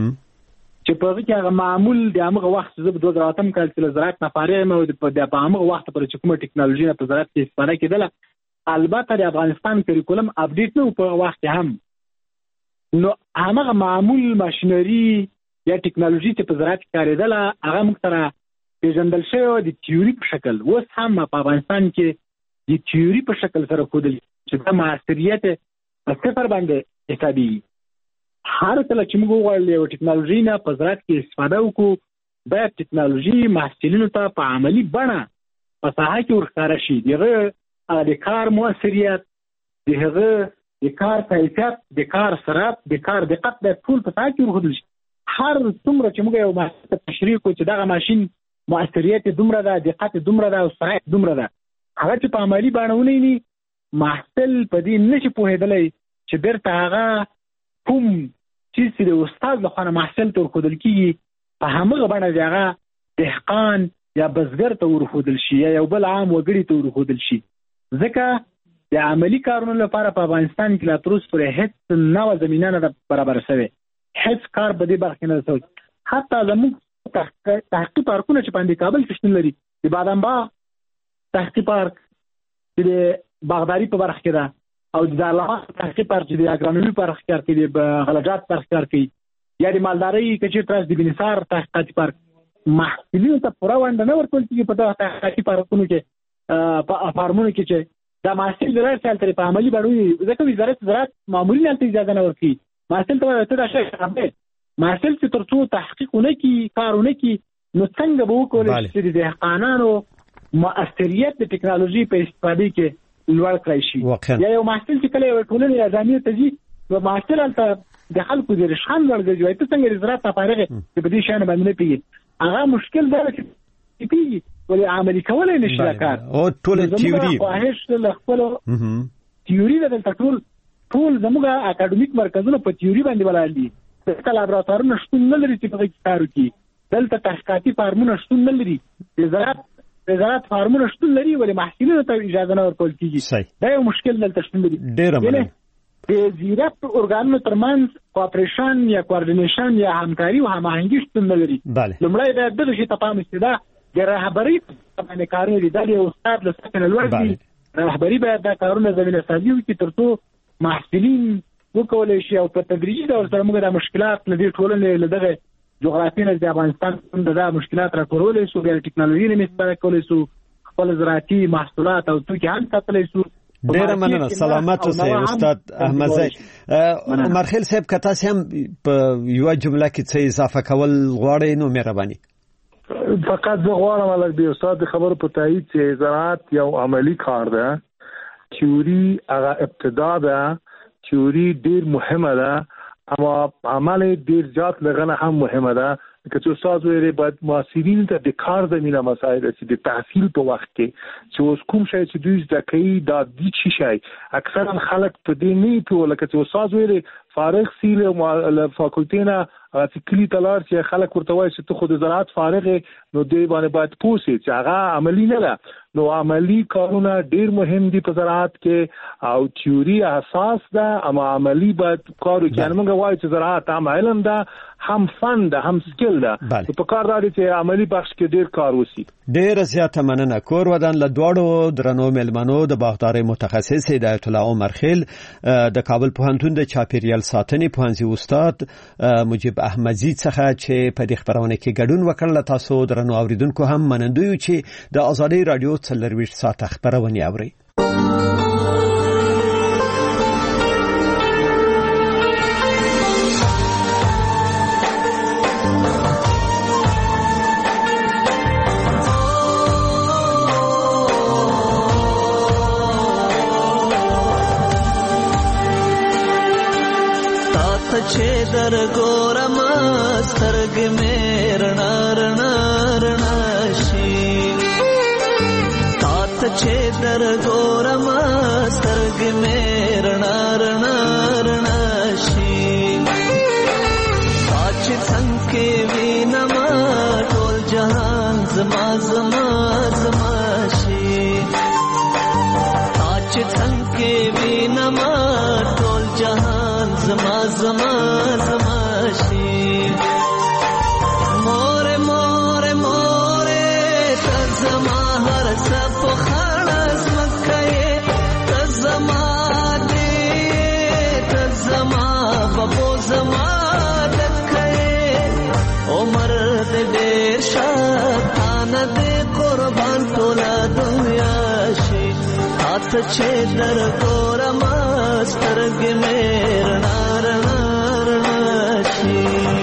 چې په هغه کې هغه معمول د هغه وخت زه په 2008 کال کې له زراعت نه فارغ یم او په هغه وخت پر چې کومه ټکنالوژي نه په زراعت کې استفاده کېدله. البته د افغانستان کریکولم اپډیټ نه و په وخت هم، نو هغه معمول ماشینري یا ټکنالوژي چې په زراعت کې کارېدله هغه موږ سره پیژندل شوی د تیوري په شکل. اوس هم په افغانستان کې د تیوري په شکل سره ښودل چې دا معاصریت په صفر باندې حسابېږي. هر کله چې موږ وغواړو یو ټکنالوژي نه په زراعت کې استفاده وکړو، باید ټکنالوژي محصلینو ته په عملي بڼه په ساحه کې ورښکاره شي. دغه د کار مؤثریت، دغه د کار کیفیت، د کار سرعت، د کار دقت باید ټول په ساحه کې ورښودل شي. هر څومره چې موږ یو محصل ته تشریح کړو چې دغه ماشین مؤثریت دومره ده، دقت دومره ده او سرعت دومره ده، هغه چې په عملي بڼه ونیسي محصل په دې نشي پوهېدلی چې بیرته هغه کوم چیز چې د استاد لخوا محصل ته ورښودل کېږي په همغه بڼه د هغه دهقان یا بزګر ته ورښودل شي یا یو بل عام وګړي ته ورښودل شي. ځکه د عملي کارونو لپاره په افغانستان کې لا تر اوسه پورې هېڅ نوه زمینه نه ده برابره شوې، هېڅ کار په دې برخه کې نه ده شوی. حتی زموږ تحقیقي پارکونه چې په کابل کې شتون لري، د بادام باغ تحقیقي پارک چې د باغداري په برخه کې ده او د دارالعلوم تحقیقي پارک چې د اګرانومي په برخه کې کار کوي، د غلجات په برخه کې کار کوي، یا د مالدارۍ که چېرته راشي د بنسار تحقیقاتي پارک. محصلینو ته پوره ونډه نه ورکول کېږي په دغه تحقیقاتي پارکونو کې، په فارمونو کې چې دا محصول زراعت تل په عملی باندې ځکه وزارت زراعت معمولی نه اجازه نه ورکړي محصول ته دا شی خبره محصول چې ترڅو تحقیقونه کوي کارونه کوي نو څنګه به وکړي چې د دهقانانو مؤثریت د ټکنالوژي په استفاده کې لوړ کړی شي یا یو محصول چې کله یو ټولنې اعظمي ته ځي نو محصول ته د خلکو د رشخان ورګرځي ته څنګه زراعت فارغه چې په دې شان باندې نه پیږي هغه مشکل دا چې پیږي ولې عملي کولای نشي کار او ټول تیوري خواهش له خپل تیوري د ټول زموږه اکاډمیک مرکزونه په تیوري باندې ولاړ دي د لابراتوارونو شتون نه لري چې په کې کار وکړي دلته تحقیقاتي فارمونه شتون نه لري وزارت فارمونه شتون لري ولې محصولینو ته اجازه نه ورکول کیږي دا یو مشکل دلته شتون لري ډېر مننه د زیرات ارګانونو ترمنځ کوآپریشن یا کوارډینیشن یا همکاري او هماهنګي شتون نه لري لومړی دا د شي ته پام استدا د رهبری باندې کارونه دي د استاد له څخه لوړ دي رهبری باید دا کارونه زمينه سازي وکړي ترڅو محصولین وکولای شي او په تدریجي ډول سره موږ د مشکلات لدی ټولنې لدغه جغرافیې نه د افغانستان د مشکلات راکورولې سو د ټکنالوژي نه مستفاده کولای سو خپل زراعتي محصولات او توکي هم ساتلای سو ډیر مننه سلامت اوسئ استاد احمد زئی مرخیل صاحب که تاسو هم په یو جمله کې څه اضافه کول غواړئ نو مهرباني فقط زه غواړم ولکه د استاد خبرو په تایید چې زراعت یو عملی کار ده تیوري هغه ابتدا ده تیوري ډیر مهمه ده اما عمل ډیر زیات لغنه هم مهمه ده که څو استاد ویلي باید معاصرین ته د کار زمينه مسایل چې د تحصیل په وخت کې چې اوس کوم شی چې دوی زده کوي دا د چی شي اکثرا خلک په دې نه پیول که څو استاد ویلي فارغ سیل او فاکولټینا چې کلی تلار چې خلک ورته وایي چې ته خود زراعت فارغ نو دی باندې باید پوسي چې هغه عملی نه ده نو عملی کارونه ډیر مهم دي په زراعت کې او تیوري اساس ده اما عملی باید کار وکړي موږ وایو چې زراعت هم علم ده هم فن ده هم سکل ده په کار راځي چې عملی بخش کې ډیر کار وسی ډیر زیاته مننه کور ودان له دوړو درنو ملمنو د باغداري متخصص هدایت الله عمر خیل د کابل پوهنتون د چاپیریال ساتنې پوهنځي استاد مجيب احمدزي څخه چې په دې خبرونه کې ګډون وکړل تاسو درنو اوریدونکو هم منندوی چې د ازادي رادیو 24 ساعت خبرونه اوري چې در ګورم سترګې مې رڼا رڼا رڼا شي تاته چې در ګورم سترګې مې رڼا رڼا رڼا شي پاچ څنګه وینم ټول جهان زما زما زما شي پاچ څنګه وینم ټول جهان زما زما زما شي مور مور مور تزما هر څه په خلاص مکه تزما دې تزما بابو زما دکه عمر دې شاتان دې قربان ټول دنیا شي هات چې در ګورم سترګې مې رڼا رڼا رڼا شي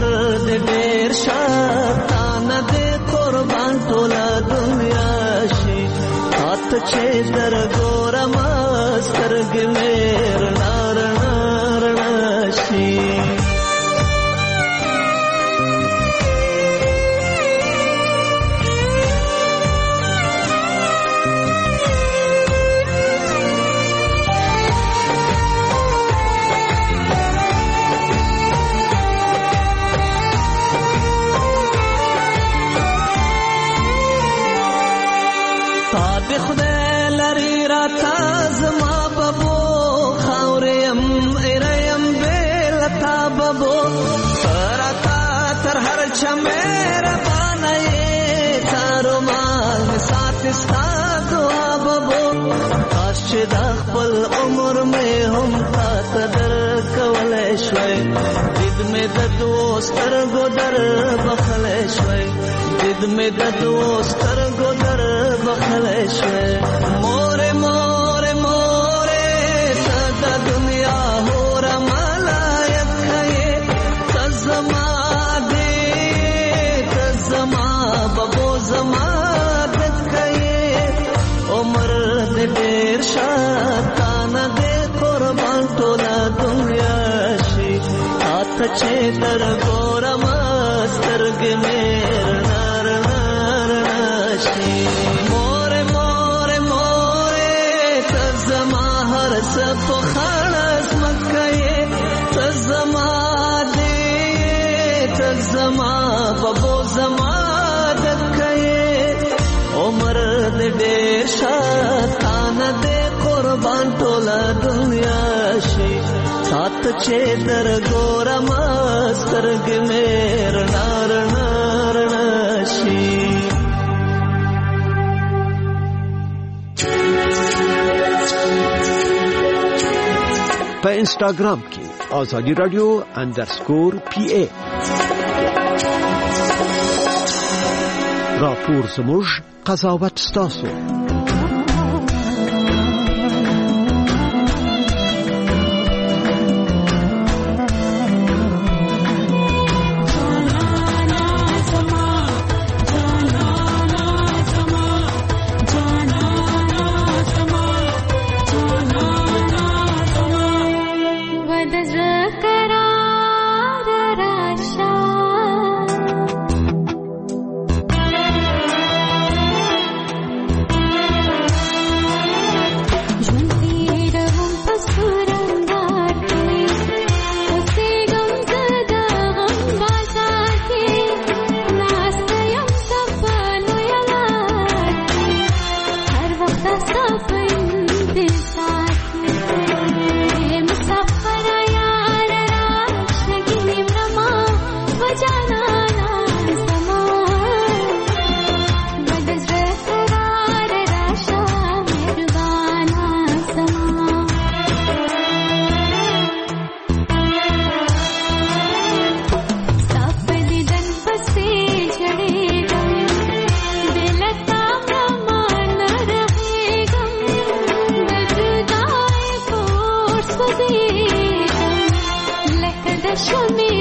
عمر دې ډېر شاتان دې قربان ټول دنیا شي چې در ګورم سترګې مې رڼا رڼا رڼا شي دا خپل عمر مې هم تا قدر کولای شوي دید مې د دوستر ګودر بخلای شوي دید مې د دوستر ګودر بخلای شوي مور مور مور صدا دنیا هور ملایک کړي تزما دې تزما بابو زما دت کړي عمر دې ډېر شاتان دې قربان ټوله دنیا شي هاته چې در ګورم سترګې مې رڼا رڼا رڼا شي مور مور مور ته زما هر څه په خړس مکه ته زما دې ته زما بابو زما دکه عمر دې ډېر شاتان دې قربان ټوله دنیا شي سات چې در ګورم سترګې مې رڼا رڼا رڼا شي په انستګرام کې آزادی رادیو _PA راپور زموږ قضاوت ستاسو Show me